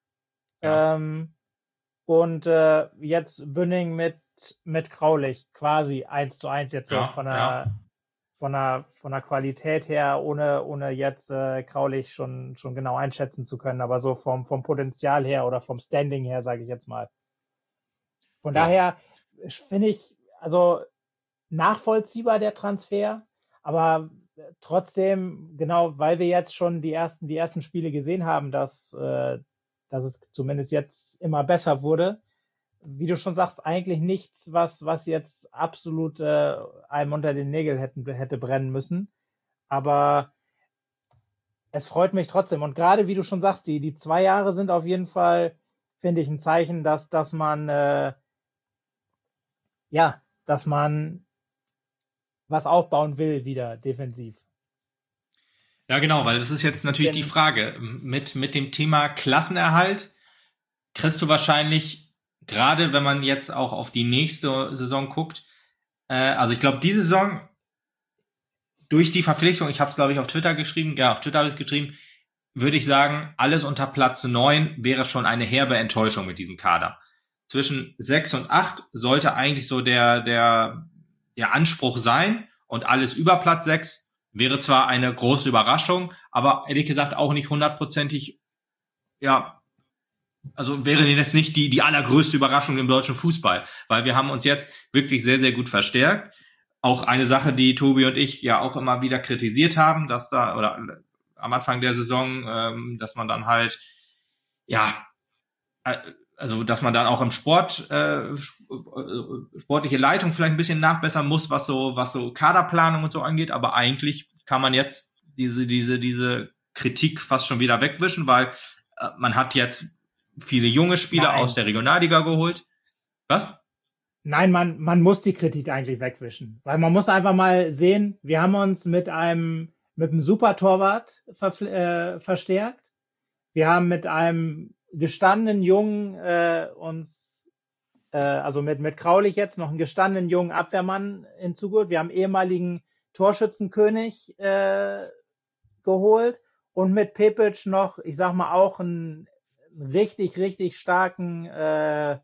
Ja. Ähm, und äh, jetzt Bünning mit, mit Kraulich, quasi eins zu eins jetzt ja, so von der, ja. von der, von der Qualität her, ohne, ohne jetzt äh, Kraulich schon, schon genau einschätzen zu können, aber so vom, vom Potenzial her oder vom Standing her, sage ich jetzt mal. Von ja. daher finde ich, also nachvollziehbar der Transfer, aber trotzdem, genau, weil wir jetzt schon die ersten, die ersten Spiele gesehen haben, dass, äh, dass es zumindest jetzt immer besser wurde. Wie du schon sagst, eigentlich nichts, was, was jetzt absolut äh, einem unter den Nägeln hätten, hätte brennen müssen. Aber es freut mich trotzdem. Und gerade wie du schon sagst, die, die zwei Jahre sind auf jeden Fall, finde ich, ein Zeichen, dass, dass man, äh, ja, dass man was aufbauen will wieder defensiv. Ja, genau, weil das ist jetzt natürlich die Frage. Mit, mit dem Thema Klassenerhalt kriegst du wahrscheinlich, gerade wenn man jetzt auch auf die nächste Saison guckt, äh, also ich glaube, diese Saison durch die Verpflichtung, ich habe es, glaube ich, auf Twitter geschrieben, ja, auf Twitter habe ich es geschrieben, würde ich sagen, alles unter Platz neun wäre schon eine herbe Enttäuschung mit diesem Kader. Zwischen sechs und acht sollte eigentlich so der, der, der Anspruch sein, und alles über Platz sechs wäre zwar eine große Überraschung, aber ehrlich gesagt auch nicht hundertprozentig, ja, also wäre jetzt nicht die, die allergrößte Überraschung im deutschen Fußball, weil wir haben uns jetzt wirklich sehr, sehr gut verstärkt. Auch eine Sache, die Tobi und ich ja auch immer wieder kritisiert haben, dass da, oder am Anfang der Saison, ähm, dass man dann halt, ja, also dass man dann auch im Sport, äh, sportliche Leitung vielleicht ein bisschen nachbessern muss, was so, was so Kaderplanung und so angeht, aber eigentlich kann man jetzt diese, diese, diese Kritik fast schon wieder wegwischen, weil äh, man hat jetzt viele junge Spieler Nein. aus der Regionalliga geholt. Was? Nein, man, man muss die Kritik eigentlich wegwischen, weil man muss einfach mal sehen, wir haben uns mit einem, mit einem Super-Torwart ver, äh, verstärkt. Wir haben mit einem gestandenen Jungen äh, uns, äh, also mit, mit Kraulich jetzt noch einen gestandenen jungen Abwehrmann hinzugeholt. Wir haben ehemaligen Torschützenkönig äh, geholt und mit Pepic noch, ich sag mal, auch einen richtig, richtig starken äh,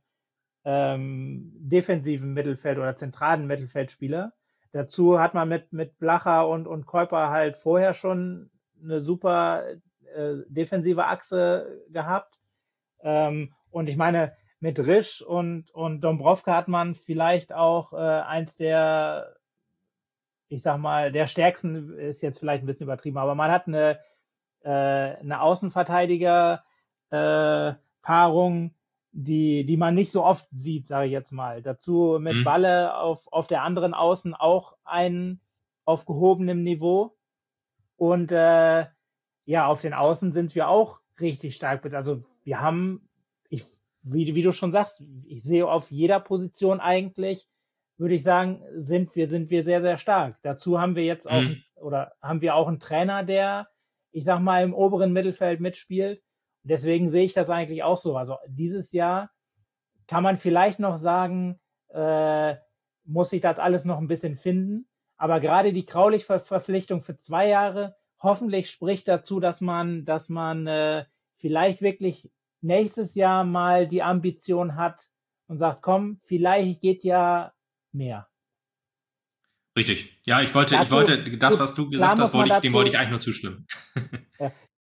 ähm, defensiven Mittelfeld- oder zentralen Mittelfeldspieler. Dazu hat man mit, mit Blacher und, und Keuper halt vorher schon eine super äh, defensive Achse gehabt. Ähm, und ich meine, mit Risch und, und Dombrovka hat man vielleicht auch äh, eins der, ich sag mal, der stärksten, ist jetzt vielleicht ein bisschen übertrieben, aber man hat eine, äh, eine Außenverteidiger äh, Paarung, die, die man nicht so oft sieht, sage ich jetzt mal. Dazu mit mhm. Balle auf, auf der anderen Außen auch einen auf gehobenem Niveau. Und äh, ja, auf den Außen sind wir auch richtig stark. Also wir haben, ich, wie, wie du schon sagst, ich sehe auf jeder Position eigentlich, würde ich sagen, sind wir, sind wir sehr, sehr stark. Dazu haben wir jetzt auch, mhm. oder haben wir auch einen Trainer, der, ich sag mal, im oberen Mittelfeld mitspielt. Deswegen sehe ich das eigentlich auch so. Also dieses Jahr kann man vielleicht noch sagen, äh, muss sich das alles noch ein bisschen finden. Aber gerade die Kraulich-Verpflichtung für zwei Jahre hoffentlich spricht dazu, dass man, dass man äh, vielleicht wirklich nächstes Jahr mal die Ambition hat und sagt, komm, vielleicht geht ja mehr. Richtig. Ja, ich wollte, dazu, ich wollte das, was du gesagt hast, wollte ich, dem wollte ich eigentlich nur zustimmen. Ja.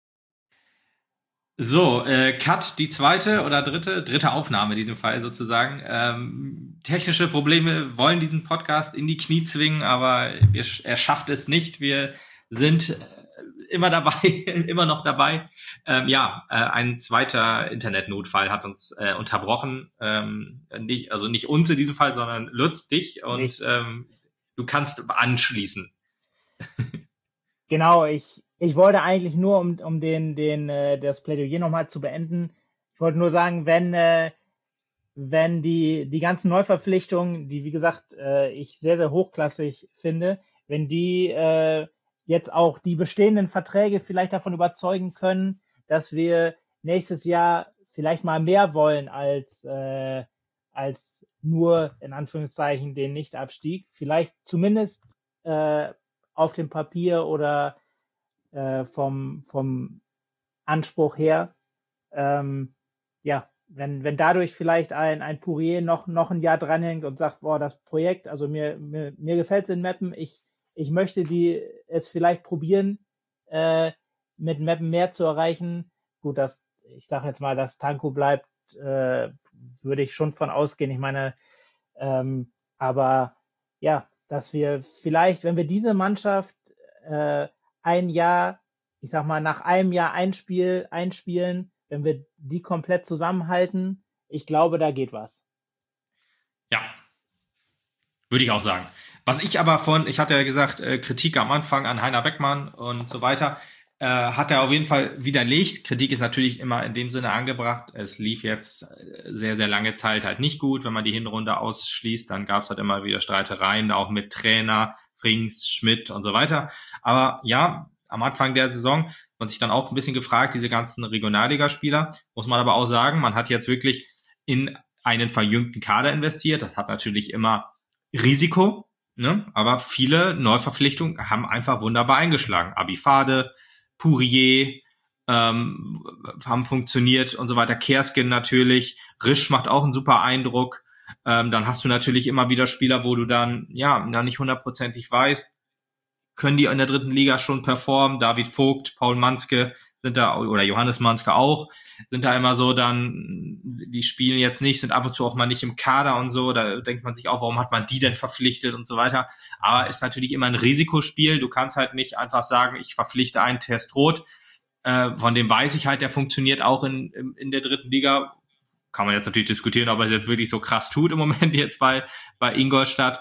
So, äh, Cut, die zweite oder dritte, dritte Aufnahme in diesem Fall sozusagen. Ähm, technische Probleme wollen diesen Podcast in die Knie zwingen, aber wir, er schafft es nicht. Wir sind immer dabei, immer noch dabei. Ähm, ja, äh, ein zweiter Internetnotfall hat uns äh, unterbrochen. Ähm, nicht, also nicht uns in diesem Fall, sondern Lutz, dich. Und ähm, du kannst anschließen. Genau, ich Ich wollte eigentlich nur, um, um den, den, äh, das Plädoyer nochmal zu beenden, ich wollte nur sagen, wenn, äh, wenn die, die ganzen Neuverpflichtungen, die, wie gesagt, äh, ich sehr, sehr hochklassig finde, wenn die äh, jetzt auch die bestehenden Verträge vielleicht davon überzeugen können, dass wir nächstes Jahr vielleicht mal mehr wollen als, äh, als nur, in Anführungszeichen, den Nichtabstieg, vielleicht zumindest äh, auf dem Papier oder vom, vom Anspruch her, ähm, ja, wenn, wenn dadurch vielleicht ein, ein Pourier noch, noch ein Jahr dranhängt und sagt, boah, das Projekt, also mir, mir, mir gefällt es in Meppen, ich, ich möchte die, es vielleicht probieren, äh, mit Meppen mehr zu erreichen. Gut, das, ich sage jetzt mal, dass Tanko bleibt, äh, würde ich schon von ausgehen. Ich meine, ähm, aber ja, dass wir vielleicht, wenn wir diese Mannschaft äh, ein Jahr, ich sag mal, nach einem Jahr Einspiel, einspielen, wenn wir die komplett zusammenhalten, ich glaube, da geht was. Ja, würde ich auch sagen. Was ich aber von, ich hatte ja gesagt, äh, Kritik am Anfang an Heiner Beckmann und so weiter, äh, hat er auf jeden Fall widerlegt. Kritik ist natürlich immer in dem Sinne angebracht. Es lief jetzt sehr, sehr lange Zeit halt nicht gut. Wenn man die Hinrunde ausschließt, dann gab es halt immer wieder Streitereien, auch mit Trainer, Frings, Schmidt und so weiter. Aber ja, am Anfang der Saison man sich dann auch ein bisschen gefragt, diese ganzen Regionalligaspieler, muss man aber auch sagen, man hat jetzt wirklich in einen verjüngten Kader investiert. Das hat natürlich immer Risiko, ne? Aber viele Neuverpflichtungen haben einfach wunderbar eingeschlagen. Abifade, Pourier ähm, haben funktioniert und so weiter. Kerskin natürlich, Risch macht auch einen super Eindruck. Ähm, dann hast du natürlich immer wieder Spieler, wo du dann ja dann nicht hundertprozentig weißt, können die in der dritten Liga schon performen. David Vogt, Paul Manske sind da, oder Johannes Manske auch, sind da immer so dann, die spielen jetzt nicht, sind ab und zu auch mal nicht im Kader und so. Da denkt man sich auch, warum hat man die denn verpflichtet und so weiter. Aber ist natürlich immer ein Risikospiel. Du kannst halt nicht einfach sagen, ich verpflichte einen Testrot. Äh, von dem weiß ich halt, der funktioniert auch in, in, in der dritten Liga. Kann man jetzt natürlich diskutieren, ob er es jetzt wirklich so krass tut im Moment jetzt bei, bei Ingolstadt.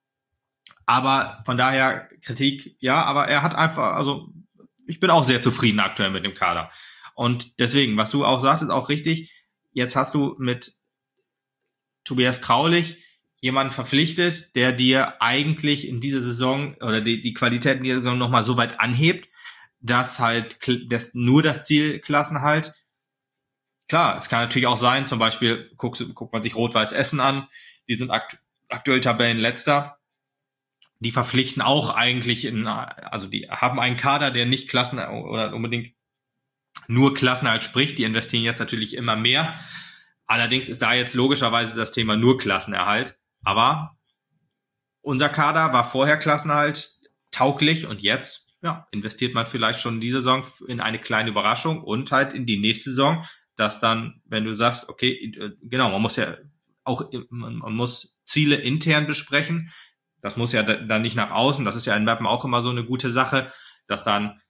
Aber von daher Kritik, ja, aber er hat einfach, also ich bin auch sehr zufrieden aktuell mit dem Kader. Und deswegen, was du auch sagst, ist auch richtig. Jetzt hast du mit Tobias Kraulich jemanden verpflichtet, der dir eigentlich in dieser Saison oder die, die Qualität in dieser Saison nochmal so weit anhebt, dass halt das, nur das Ziel Klassenhalt. Klar, es kann natürlich auch sein, zum Beispiel guckt, guckt man sich Rot-Weiß Essen an, die sind akt, aktuell Tabellenletzter. Die verpflichten auch eigentlich in, also die haben einen Kader, der nicht Klassen oder unbedingt nur Klassenerhalt spricht. Die investieren jetzt natürlich immer mehr. Allerdings ist da jetzt logischerweise das Thema nur Klassenerhalt. Aber unser Kader war vorher Klassenerhalt tauglich und jetzt, ja, investiert man vielleicht schon diese Saison in eine kleine Überraschung und halt in die nächste Saison, dass dann, wenn du sagst, okay, genau, man muss ja auch, man muss Ziele intern besprechen. Das muss ja dann nicht nach außen. Das ist ja in Mappen auch immer so eine gute Sache, dass dann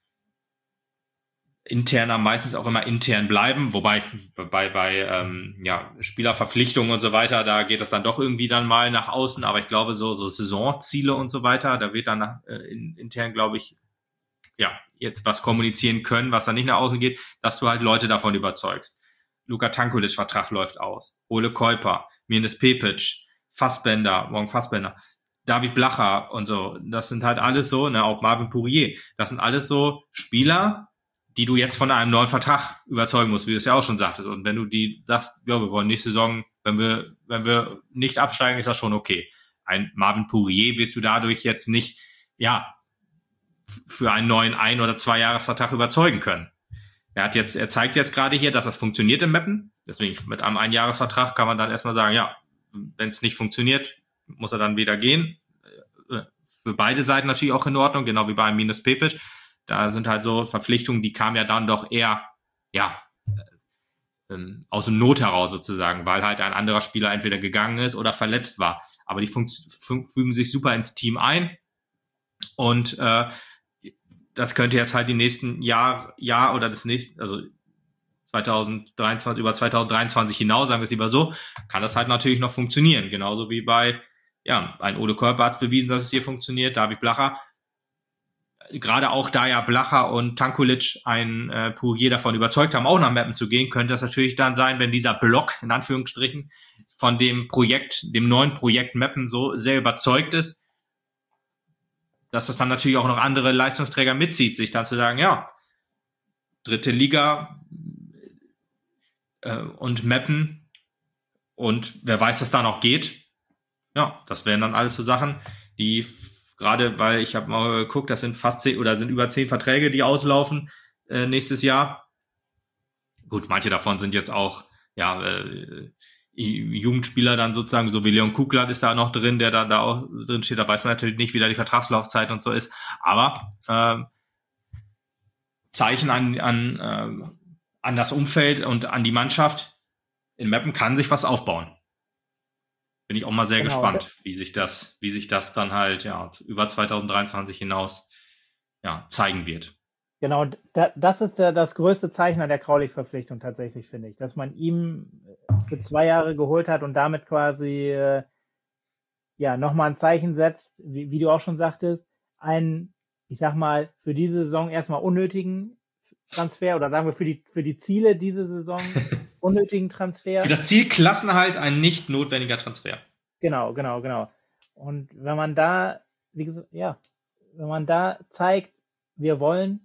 interner meistens auch immer intern bleiben. Wobei bei, bei ähm, ja, Spielerverpflichtungen und so weiter, da geht das dann doch irgendwie dann mal nach außen. Aber ich glaube, so, so Saisonziele und so weiter, da wird dann nach, äh, in, intern, glaube ich, ja, jetzt was kommunizieren können, was dann nicht nach außen geht, dass du halt Leute davon überzeugst. Luka Tankulic Vertrag läuft aus. Ole Keuper, Mirnes Pepic, Fassbender, morgen Fassbender. David Blacher und so, das sind halt alles so, ne, auch Marvin Pourier, das sind alles so Spieler, die du jetzt von einem neuen Vertrag überzeugen musst, wie du es ja auch schon sagtest. Und wenn du die sagst, ja, wir wollen nächste Saison, wenn wir, wenn wir nicht absteigen, ist das schon okay. Ein Marvin Pourier wirst du dadurch jetzt nicht, ja, für einen neuen Ein- oder Zwei-Jahres-Vertrag überzeugen können. Er hat jetzt, er zeigt jetzt gerade hier, dass das funktioniert im Mappen. Deswegen mit einem Einjahresvertrag kann man dann erstmal sagen, ja, wenn es nicht funktioniert, muss er dann wieder gehen. Für beide Seiten natürlich auch in Ordnung, genau wie bei einem Minus Pepic. Da sind halt so Verpflichtungen, die kamen ja dann doch eher, ja, ähm, aus dem Not heraus sozusagen, weil halt ein anderer Spieler entweder gegangen ist oder verletzt war. Aber die fügen sich super ins Team ein. Und äh, das könnte jetzt halt die nächsten Jahr, Jahr oder das nächste, also zwanzig dreiundzwanzig, über zwanzig dreiundzwanzig hinaus, sagen wir es lieber so, kann das halt natürlich noch funktionieren. Genauso wie bei, ja, ein Ole Körper hat bewiesen, dass es hier funktioniert, David Blacher. Gerade auch da ja Blacher und Tankulic ein äh, Pourier davon überzeugt haben, auch nach Mappen zu gehen, könnte das natürlich dann sein, wenn dieser Block, in Anführungsstrichen, von dem Projekt, dem neuen Projekt Mappen so sehr überzeugt ist, dass das dann natürlich auch noch andere Leistungsträger mitzieht, sich dann zu sagen, ja, dritte Liga äh, und Mappen und wer weiß, was da noch geht. Ja, das wären dann alles so Sachen, die gerade, weil ich habe mal geguckt, das sind fast zehn oder sind über zehn Verträge, die auslaufen äh, nächstes Jahr. Gut, manche davon sind jetzt auch ja äh, Jugendspieler dann sozusagen, so wie Leon Kugler ist da noch drin, der da, da auch drin steht. Da weiß man natürlich nicht, wie da die Vertragslaufzeit und so ist. Aber äh, Zeichen an, an, äh, an das Umfeld und an die Mannschaft in Meppen kann sich was aufbauen. Bin ich auch mal sehr genau. gespannt, wie sich das, wie sich das dann halt ja über zwanzig dreiundzwanzig hinaus ja zeigen wird. Genau, da, das ist der, das größte Zeichen an der Kraulich-Verpflichtung tatsächlich, finde ich, dass man ihm für zwei Jahre geholt hat und damit quasi äh, ja nochmal ein Zeichen setzt, wie, wie du auch schon sagtest, einen, ich sag mal, für diese Saison erstmal unnötigen Transfer oder sagen wir für die für die Ziele diese Saison unnötigen Transfer. Für das Ziel Klassenerhalt ein nicht notwendiger Transfer. Genau, genau, genau. Und wenn man da, wie gesagt, ja, wenn man da zeigt, wir wollen.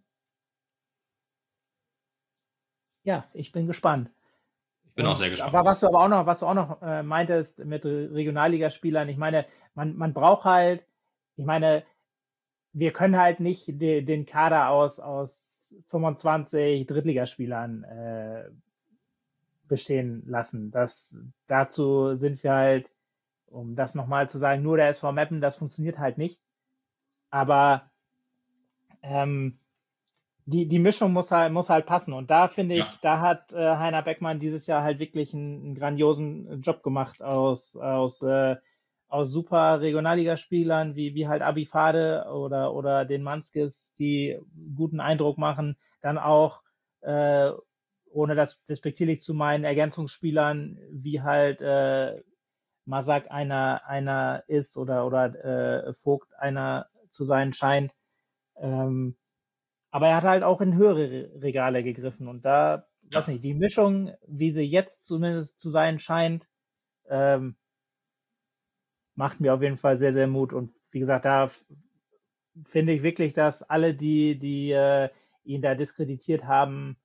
Ja, ich bin gespannt. Ich bin und, auch sehr gespannt. Aber was du aber auch noch, was du auch noch äh, meintest mit Regionalligaspielern, ich meine, man, man braucht halt, ich meine, wir können halt nicht de, den Kader aus, aus fünfundzwanzig Drittligaspielern äh, bestehen lassen. Das, dazu sind wir halt, um das nochmal zu sagen, nur der S V Meppen, das funktioniert halt nicht. Aber ähm, die, die Mischung muss halt, muss halt passen. Und da finde ich, ja. da hat äh, Heiner Beckmann dieses Jahr halt wirklich einen, einen grandiosen Job gemacht aus, aus, äh, aus super Regionalligaspielern wie, wie halt Abifade oder, oder den Manskis, die guten Eindruck machen. Dann auch, äh, ohne das despektierlich zu meinen, Ergänzungsspielern wie halt äh, Masak einer, einer ist oder, oder äh, Vogt einer zu sein scheint. Ähm, aber er hat halt auch in höhere Regale gegriffen und da, ja. weiß nicht, die Mischung, wie sie jetzt zumindest zu sein scheint, ähm, macht mir auf jeden Fall sehr, sehr Mut. Und wie gesagt, da f- finde ich wirklich, dass alle, die, die äh, ihn da diskreditiert haben,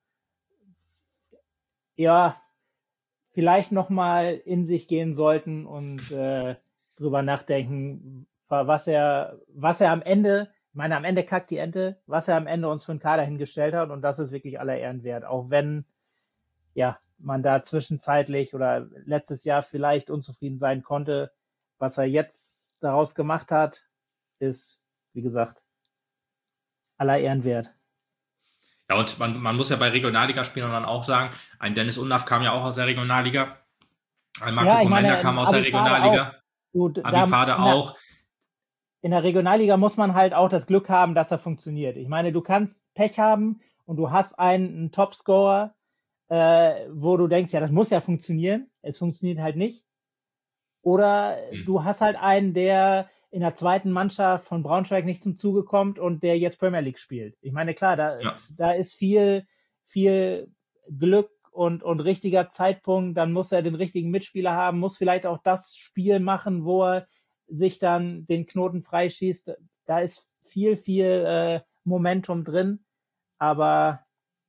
ja, vielleicht nochmal in sich gehen sollten und äh, drüber nachdenken, was er, was er am Ende, ich meine, am Ende kackt die Ente, was er am Ende uns für einen Kader hingestellt hat und das ist wirklich aller Ehren wert, auch wenn ja man da zwischenzeitlich oder letztes Jahr vielleicht unzufrieden sein konnte. Was er jetzt daraus gemacht hat, ist, wie gesagt, aller Ehren wert. Ja, und man, man muss ja bei Regionalligaspielern dann auch sagen, ein Dennis Undaff kam ja auch aus der Regionalliga, ein Marco Ja, ich meine, Comenda kam aus der Abifade Regionalliga, Gut, da- Abifade in der- auch. In der Regionalliga muss man halt auch das Glück haben, dass er funktioniert. Ich meine, du kannst Pech haben und du hast einen, einen Topscorer, äh, wo du denkst, ja, das muss ja funktionieren. Es funktioniert halt nicht. Oder Hm. du hast halt einen, der in der zweiten Mannschaft von Braunschweig nicht zum Zuge kommt und der jetzt Premier League spielt. Ich meine, klar, da, Ja. da ist viel, viel Glück und, und richtiger Zeitpunkt. Dann muss er den richtigen Mitspieler haben, muss vielleicht auch das Spiel machen, wo er sich dann den Knoten freischießt. Da ist viel, viel äh, Momentum drin. Aber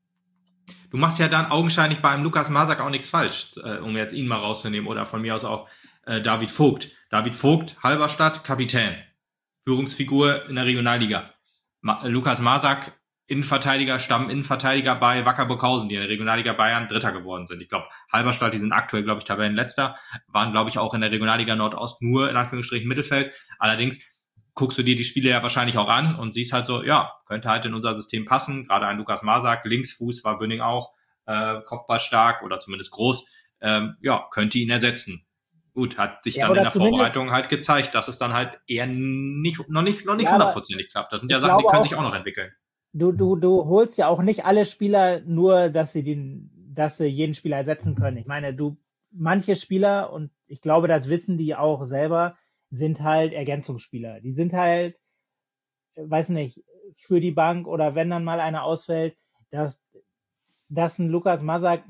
Du machst ja dann augenscheinlich bei einem Lukas Masak auch nichts falsch, äh, um jetzt ihn mal rauszunehmen oder von mir aus auch äh, David Vogt. David Vogt, Halberstadt, Kapitän, Führungsfigur in der Regionalliga. Ma- Lukas Masak, Innenverteidiger, Stamm-Innenverteidiger bei Wacker Burghausen, die in der Regionalliga Bayern Dritter geworden sind. Ich glaube, Halberstadt, die sind aktuell, glaube ich, Tabellenletzter, waren, glaube ich, auch in der Regionalliga Nordost nur in Anführungsstrichen Mittelfeld. Allerdings guckst du dir die Spiele ja wahrscheinlich auch an und siehst halt so, ja, könnte halt in unser System passen. Gerade ein Lukas Masak, Linksfuß war Bünning auch, äh, Kopfball stark oder zumindest groß, ähm, ja, könnte ihn ersetzen. Gut, hat sich Ja, dann in oder der zumindest- Vorbereitung halt gezeigt, dass es dann halt eher nicht, noch nicht, noch nicht Ja, aber hundertprozentig klappt. Das sind ja ich Sachen, die glaube können auch- sich auch noch entwickeln. du, du, du holst ja auch nicht alle Spieler nur, dass sie den, dass sie jeden Spieler ersetzen können. Ich meine, du, manche Spieler, und ich glaube, das wissen die auch selber, sind halt Ergänzungsspieler. Die sind halt, äh, weiß nicht, für die Bank oder wenn dann mal einer ausfällt, dass, dass ein Lukas Masak,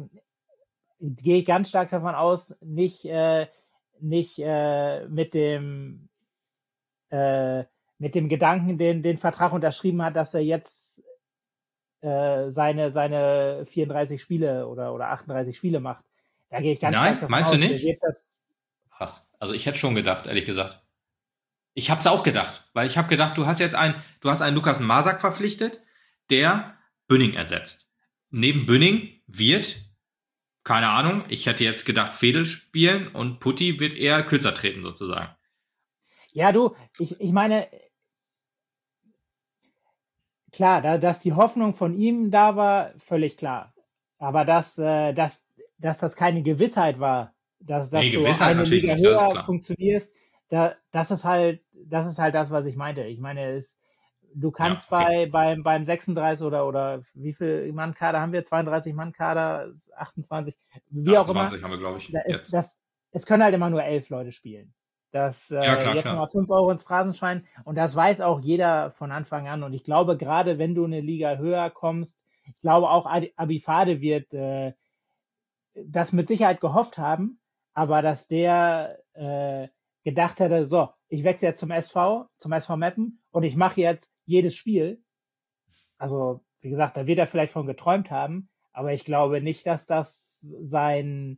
gehe ich ganz stark davon aus, nicht, äh, nicht äh, mit dem äh, mit dem Gedanken den, den Vertrag unterschrieben hat, dass er jetzt äh, seine, seine vierunddreißig Spiele oder, oder achtunddreißig Spiele macht. Da gehe ich ganz Nein, stark davon meinst aus. du der nicht? Wird das, Krass. Also ich hätte schon gedacht, ehrlich gesagt. Ich habe es auch gedacht, weil ich habe gedacht, du hast jetzt einen, du hast einen Lukas Masak verpflichtet, der Bünning ersetzt. Neben Bünning wird, keine Ahnung, ich hätte jetzt gedacht Fedel spielen und Putti wird eher kürzer treten sozusagen. ja, du, ich, ich meine, klar, da, dass die Hoffnung von ihm da war, völlig klar. Aber dass, äh, dass, dass das keine Gewissheit war, dass, dass Nee, du Gewissheit eine natürlich Liga nicht, das ist höher klar. funktionierst, da, das ist halt, das ist halt das, was ich meinte. Ich meine, es, du kannst Ja, okay. bei, beim, beim sechsunddreißig oder, oder wie viel Mann-Kader haben wir? zweiunddreißig Mann-Kader, achtundzwanzig, wie auch immer. achtundzwanzig haben wir, glaube ich, Da ist, jetzt. das, es können halt immer nur elf Leute spielen. Das, äh, Ja, klar, jetzt klar. nochmal fünf Euro ins Phrasenschwein. Und das weiß auch jeder von Anfang an. Und ich glaube, gerade wenn du eine Liga höher kommst, ich glaube auch Adi- Abifade wird äh, das mit Sicherheit gehofft haben, aber dass der äh, gedacht hätte, so, ich wechsle jetzt zum S V, zum S V Meppen und ich mache jetzt jedes Spiel. also wie gesagt, da wird er vielleicht von geträumt haben, aber ich glaube nicht, dass das sein,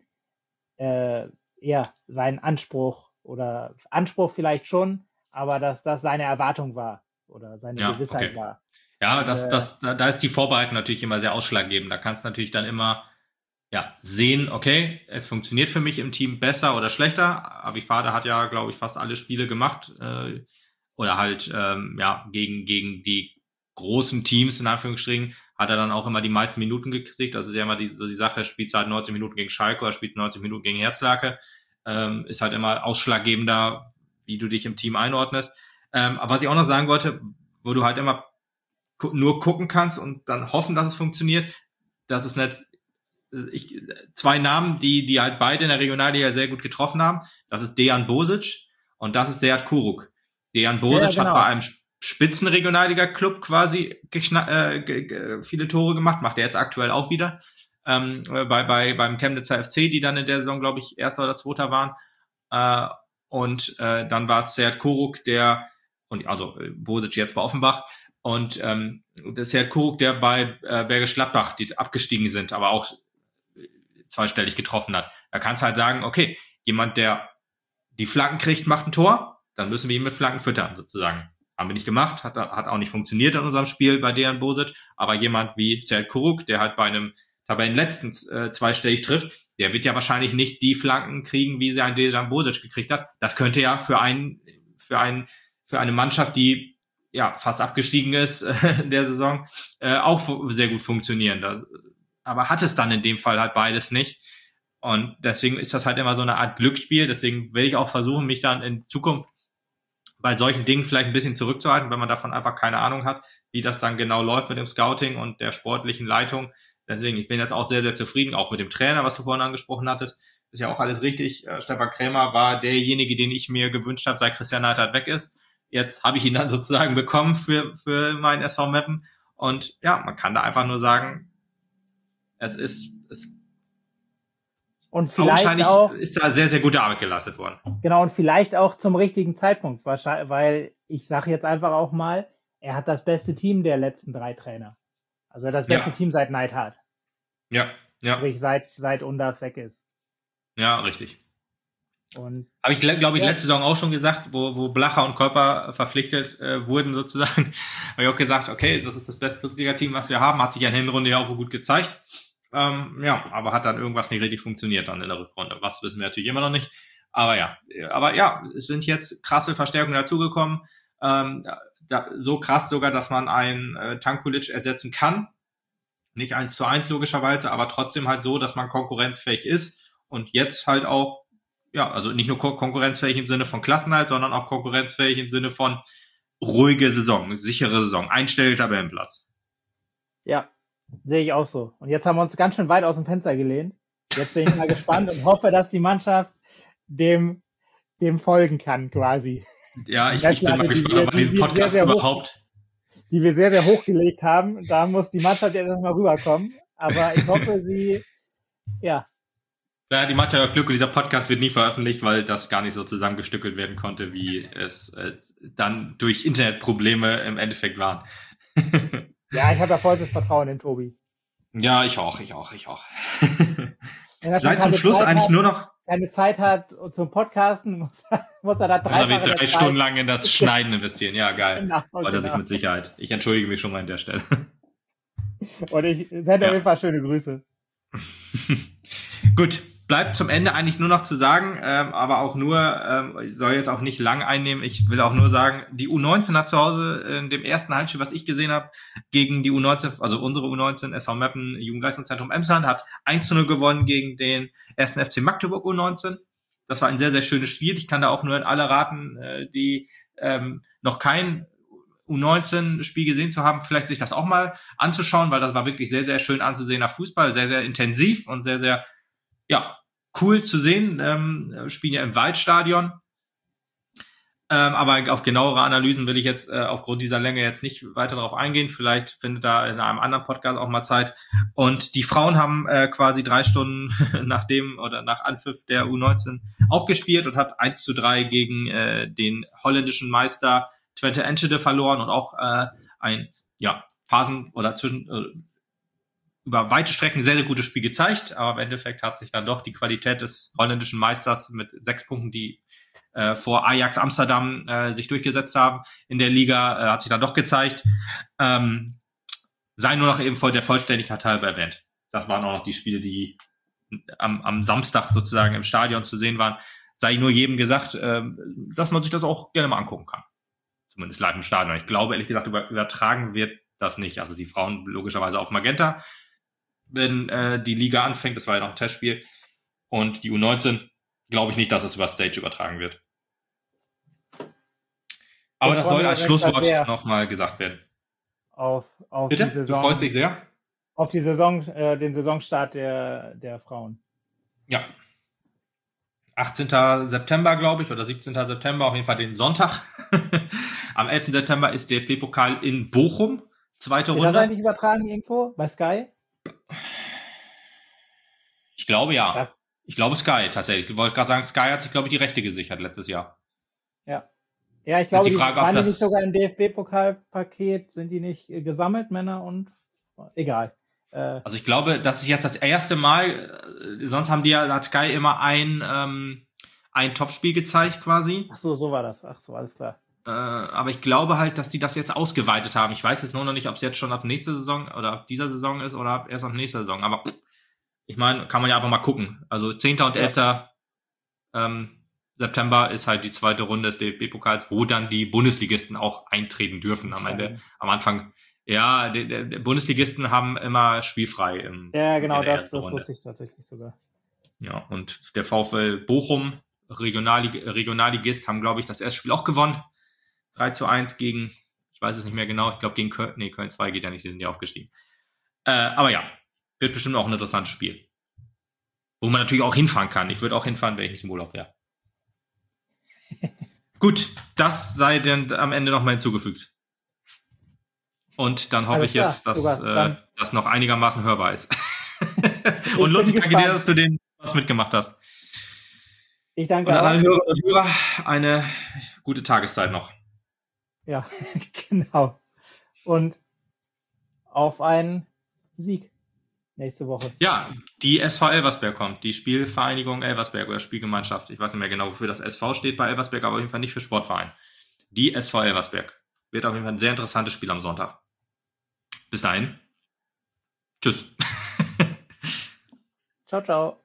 äh, ja, sein Anspruch oder Anspruch vielleicht schon, aber dass das seine Erwartung war oder seine Ja, Gewissheit okay. war. Ja, das, Äh, das, da, da ist die Vorbereitung natürlich immer sehr ausschlaggebend. Da kannst du natürlich dann immer ja, sehen, okay, es funktioniert für mich im Team besser oder schlechter. Abifade hat ja, glaube ich, fast alle Spiele gemacht. Äh, oder halt, ähm, ja, gegen, gegen die großen Teams, in Anführungsstrichen, hat er dann auch immer die meisten Minuten gekriegt. Das ist ja immer die, so die Sache, spielt halt neunzig Minuten gegen Schalke oder spielt neunzig Minuten gegen Herzlake. Ähm, ist halt immer ausschlaggebender, wie du dich im Team einordnest. Ähm, aber was ich auch noch sagen wollte, wo du halt immer gu- nur gucken kannst und dann hoffen, dass es funktioniert, das ist nicht ich, zwei Namen, die, die halt beide in der Regionalliga sehr gut getroffen haben. Das ist Dejan Bosic und das ist Sead Kuruk. Dejan Bosic ja, genau. hat bei einem Spitzenregionalliga-Club quasi geschna- äh, g- g- viele Tore gemacht, macht er jetzt aktuell auch wieder. Ähm, bei, bei, beim Chemnitzer F C, die dann in der Saison, glaube ich, Erster oder Zweiter waren. Äh, und äh, dann war es Sead Kuruk, der, und also äh, Bosic jetzt bei Offenbach, und ähm, das ist Sead Kuruk, der bei äh, Bergisch Gladbach, die abgestiegen sind, aber auch zweistellig getroffen hat. Da kannst du halt sagen, okay, jemand, der die Flanken kriegt, macht ein Tor, dann müssen wir ihn mit Flanken füttern, sozusagen. Haben wir nicht gemacht, hat, hat auch nicht funktioniert in unserem Spiel bei Dejan Bosic, aber jemand wie Sead Kuruk, der halt bei einem Tabellenletzten äh, zweistellig trifft, der wird ja wahrscheinlich nicht die Flanken kriegen, wie sie ein Dejan Bosic gekriegt hat. Das könnte ja für einen, für einen, für eine Mannschaft, die ja fast abgestiegen ist äh, in der Saison, äh, auch sehr gut funktionieren. Das, aber hat es dann in dem Fall halt beides nicht. Und deswegen ist das halt immer so eine Art Glücksspiel. Deswegen will ich auch versuchen, mich dann in Zukunft bei solchen Dingen vielleicht ein bisschen zurückzuhalten, wenn man davon einfach keine Ahnung hat, wie das dann genau läuft mit dem Scouting und der sportlichen Leitung. Deswegen, ich bin jetzt auch sehr, sehr zufrieden, auch mit dem Trainer, was du vorhin angesprochen hattest. Ist ja auch alles richtig. Äh, Stefan Krämer war derjenige, den ich mir gewünscht habe, seit Christian Neidhardt weg ist. Jetzt habe ich ihn dann sozusagen bekommen für, für meinen S V Meppen. Und ja, man kann da einfach nur sagen, es ist, es und vielleicht wahrscheinlich auch, ist da sehr, sehr gute Arbeit geleistet worden. genau, und vielleicht auch zum richtigen Zeitpunkt, wahrscheinlich, weil ich sage jetzt einfach auch mal, er hat das beste Team der letzten drei Trainer. Also das beste Ja. Team seit Neidhardt. Ja, ja. Sprich, seit, seit Undav weg ist. Ja, richtig. Und Habe ich, glaube ich, ja. letzte Saison auch schon gesagt, wo, wo Blacher und Körper verpflichtet äh, wurden sozusagen, habe ich auch gesagt, okay, das ist das beste Drittliga-Team, was wir haben, hat sich ja in der Hinrunde ja auch gut gezeigt. Ähm, ja, aber hat dann irgendwas nicht richtig funktioniert dann in der Rückrunde. Was wissen wir natürlich immer noch nicht. Aber ja, aber ja, es sind jetzt krasse Verstärkungen dazugekommen. Ähm, da, so krass sogar, dass man einen äh, Tankulic ersetzen kann. Nicht eins zu eins logischerweise, aber trotzdem halt so, dass man konkurrenzfähig ist und jetzt halt auch, ja, also nicht nur kon- konkurrenzfähig im Sinne von Klassenhalt, sondern auch konkurrenzfähig im Sinne von ruhige Saison, sichere Saison, einstelliger Tabellenplatz. Ja, sehe ich auch so. Und jetzt haben wir uns ganz schön weit aus dem Fenster gelehnt. Jetzt bin ich mal gespannt und hoffe, dass die Mannschaft dem, dem folgen kann, quasi. Ja, ich, ich bin mal gespannt, ob wir diesen Podcast sehr, sehr überhaupt... Hoch, die wir sehr, sehr hochgelegt haben. Da muss die Mannschaft jetzt erstmal rüberkommen. Aber ich hoffe, sie, ja. Ja, die Mathe hat Glück und dieser Podcast wird nie veröffentlicht, weil das gar nicht so zusammengestückelt werden konnte, wie es äh, dann durch Internetprobleme im Endeffekt waren. Ja, ich habe ja vollstes Vertrauen in Tobi. Ja, ich auch, ich auch, ich auch. Wenn er Seit zum Schluss Zeit eigentlich hat, nur noch... keine Zeit hat zum Podcasten, muss, muss er da drei, drei, drei Stunden lang in das Schneiden investieren. Ja, geil. Genau, Freut er genau. sich mit Sicherheit. Ich entschuldige mich schon mal an der Stelle. Und ich sende Ja. auf jeden Fall schöne Grüße. Gut, bleibt zum Ende eigentlich nur noch zu sagen, ähm, aber auch nur, ähm, ich soll jetzt auch nicht lang einnehmen, ich will auch nur sagen, die U neunzehn hat zu Hause in dem ersten Heimspiel, was ich gesehen habe, gegen die U neunzehn, also unsere U neunzehn, S V Meppen, Jugendleistungszentrum Emsland, hat eins zu null gewonnen gegen den ersten F C Magdeburg U neunzehn. Das war ein sehr, sehr schönes Spiel. Ich kann da auch nur an alle raten, äh, die ähm, noch kein U neunzehn-Spiel gesehen zu haben, vielleicht sich das auch mal anzuschauen, weil das war wirklich sehr, sehr schön anzusehener Fußball, sehr, sehr intensiv und sehr, sehr, ja, cool zu sehen. Ähm, spielen ja im Waldstadion. Ähm, aber auf genauere Analysen will ich jetzt äh, aufgrund dieser Länge jetzt nicht weiter darauf eingehen. Vielleicht findet da in einem anderen Podcast auch mal Zeit. Und die Frauen haben äh, quasi drei Stunden nach dem oder nach Anpfiff der U neunzehn auch gespielt und hat eins zu drei gegen äh, den holländischen Meister Twente Enschede verloren und auch äh, ein ja Phasen oder zwischen äh, über weite Strecken sehr, sehr gutes Spiel gezeigt, aber im Endeffekt hat sich dann doch die Qualität des holländischen Meisters mit sechs Punkten, die äh, vor Ajax Amsterdam äh, sich durchgesetzt haben in der Liga, äh, hat sich dann doch gezeigt. Ähm, sei nur noch eben voll der Vollständigkeit halber erwähnt. Das waren auch noch die Spiele, die am, am Samstag sozusagen im Stadion zu sehen waren. Sei nur jedem gesagt, äh, dass man sich das auch gerne mal angucken kann. Zumindest live im Stadion. Ich glaube, ehrlich gesagt, über, übertragen wird das nicht. Also die Frauen logischerweise auf Magenta, wenn äh, die Liga anfängt. Das war ja noch ein Testspiel. Und die U neunzehn glaube ich nicht, dass es über Stage übertragen wird. Aber Ich das freue soll mich als auf Schlusswort sehr nochmal gesagt werden. Auf, auf Bitte? die Saison, Du freust dich sehr? Auf die Saison, äh, den Saisonstart der, der Frauen. Ja. achtzehnten September, glaube ich, oder siebzehnten September, auf jeden Fall den Sonntag. Am elften September ist der D F B-Pokal in Bochum. Zweite Wird Runde. das eigentlich übertragen irgendwo bei Sky? Ich glaube ja. Ja. Ich glaube Sky tatsächlich. Ich wollte gerade sagen, Sky hat sich, glaube ich, die Rechte gesichert letztes Jahr. Ja. Ja, ich glaube, die die Frage, ob waren die das- nicht sogar im D F B-Pokalpaket, sind die nicht äh, gesammelt, Männer und egal. Äh, Also ich glaube, das ist jetzt das erste Mal, äh, sonst haben die ja, hat Sky immer ein, ähm, ein Topspiel gezeigt quasi. ach so, so war das. Ach so, alles klar. Äh, aber ich glaube halt, dass die das jetzt ausgeweitet haben. Ich weiß jetzt nur noch nicht, ob es jetzt schon ab nächster Saison oder ab dieser Saison ist oder ab erst ab nächster Saison. Aber pff, ich meine, kann man ja einfach mal gucken. Also zehnten und Ja. elften Ähm, September ist halt die zweite Runde des D F B-Pokals, wo dann die Bundesligisten auch eintreten dürfen am Ende. Am Anfang, ja, die, die die Bundesligisten haben immer spielfrei im Ja, genau, in der das, ersten das Runde. wusste ich tatsächlich sogar. Ja, und der VfL Bochum, Regionallig Regionalligist, haben, glaube ich, das erste Spiel auch gewonnen. drei zu eins gegen, ich weiß es nicht mehr genau, ich glaube gegen Köln, nee, Köln zwei geht ja nicht, die sind ja aufgestiegen. Äh, aber ja, wird bestimmt auch ein interessantes Spiel. Wo man natürlich auch hinfahren kann. Ich würde auch hinfahren, wenn ich nicht im Urlaub wäre. Gut, das sei denn am Ende nochmal hinzugefügt. Und dann hoffe Alles ich jetzt, klar, dass Lukas, äh, dann- das noch einigermaßen hörbar ist. Ich Und Lutz, bin danke dir, gespannt. dass du den was mitgemacht hast. Ich danke Und an alle auch. Hörer und Hörer eine gute Tageszeit noch. Ja, genau. Und auf einen Sieg nächste Woche. Ja, die S V Elversberg kommt, die Spielvereinigung Elversberg oder Spielgemeinschaft. Ich weiß nicht mehr genau, wofür das S V steht bei Elversberg, aber auf jeden Fall nicht für Sportverein. Die S V Elversberg. Wird auf jeden Fall ein sehr interessantes Spiel am Sonntag. Bis dahin. Tschüss. Ciao, ciao.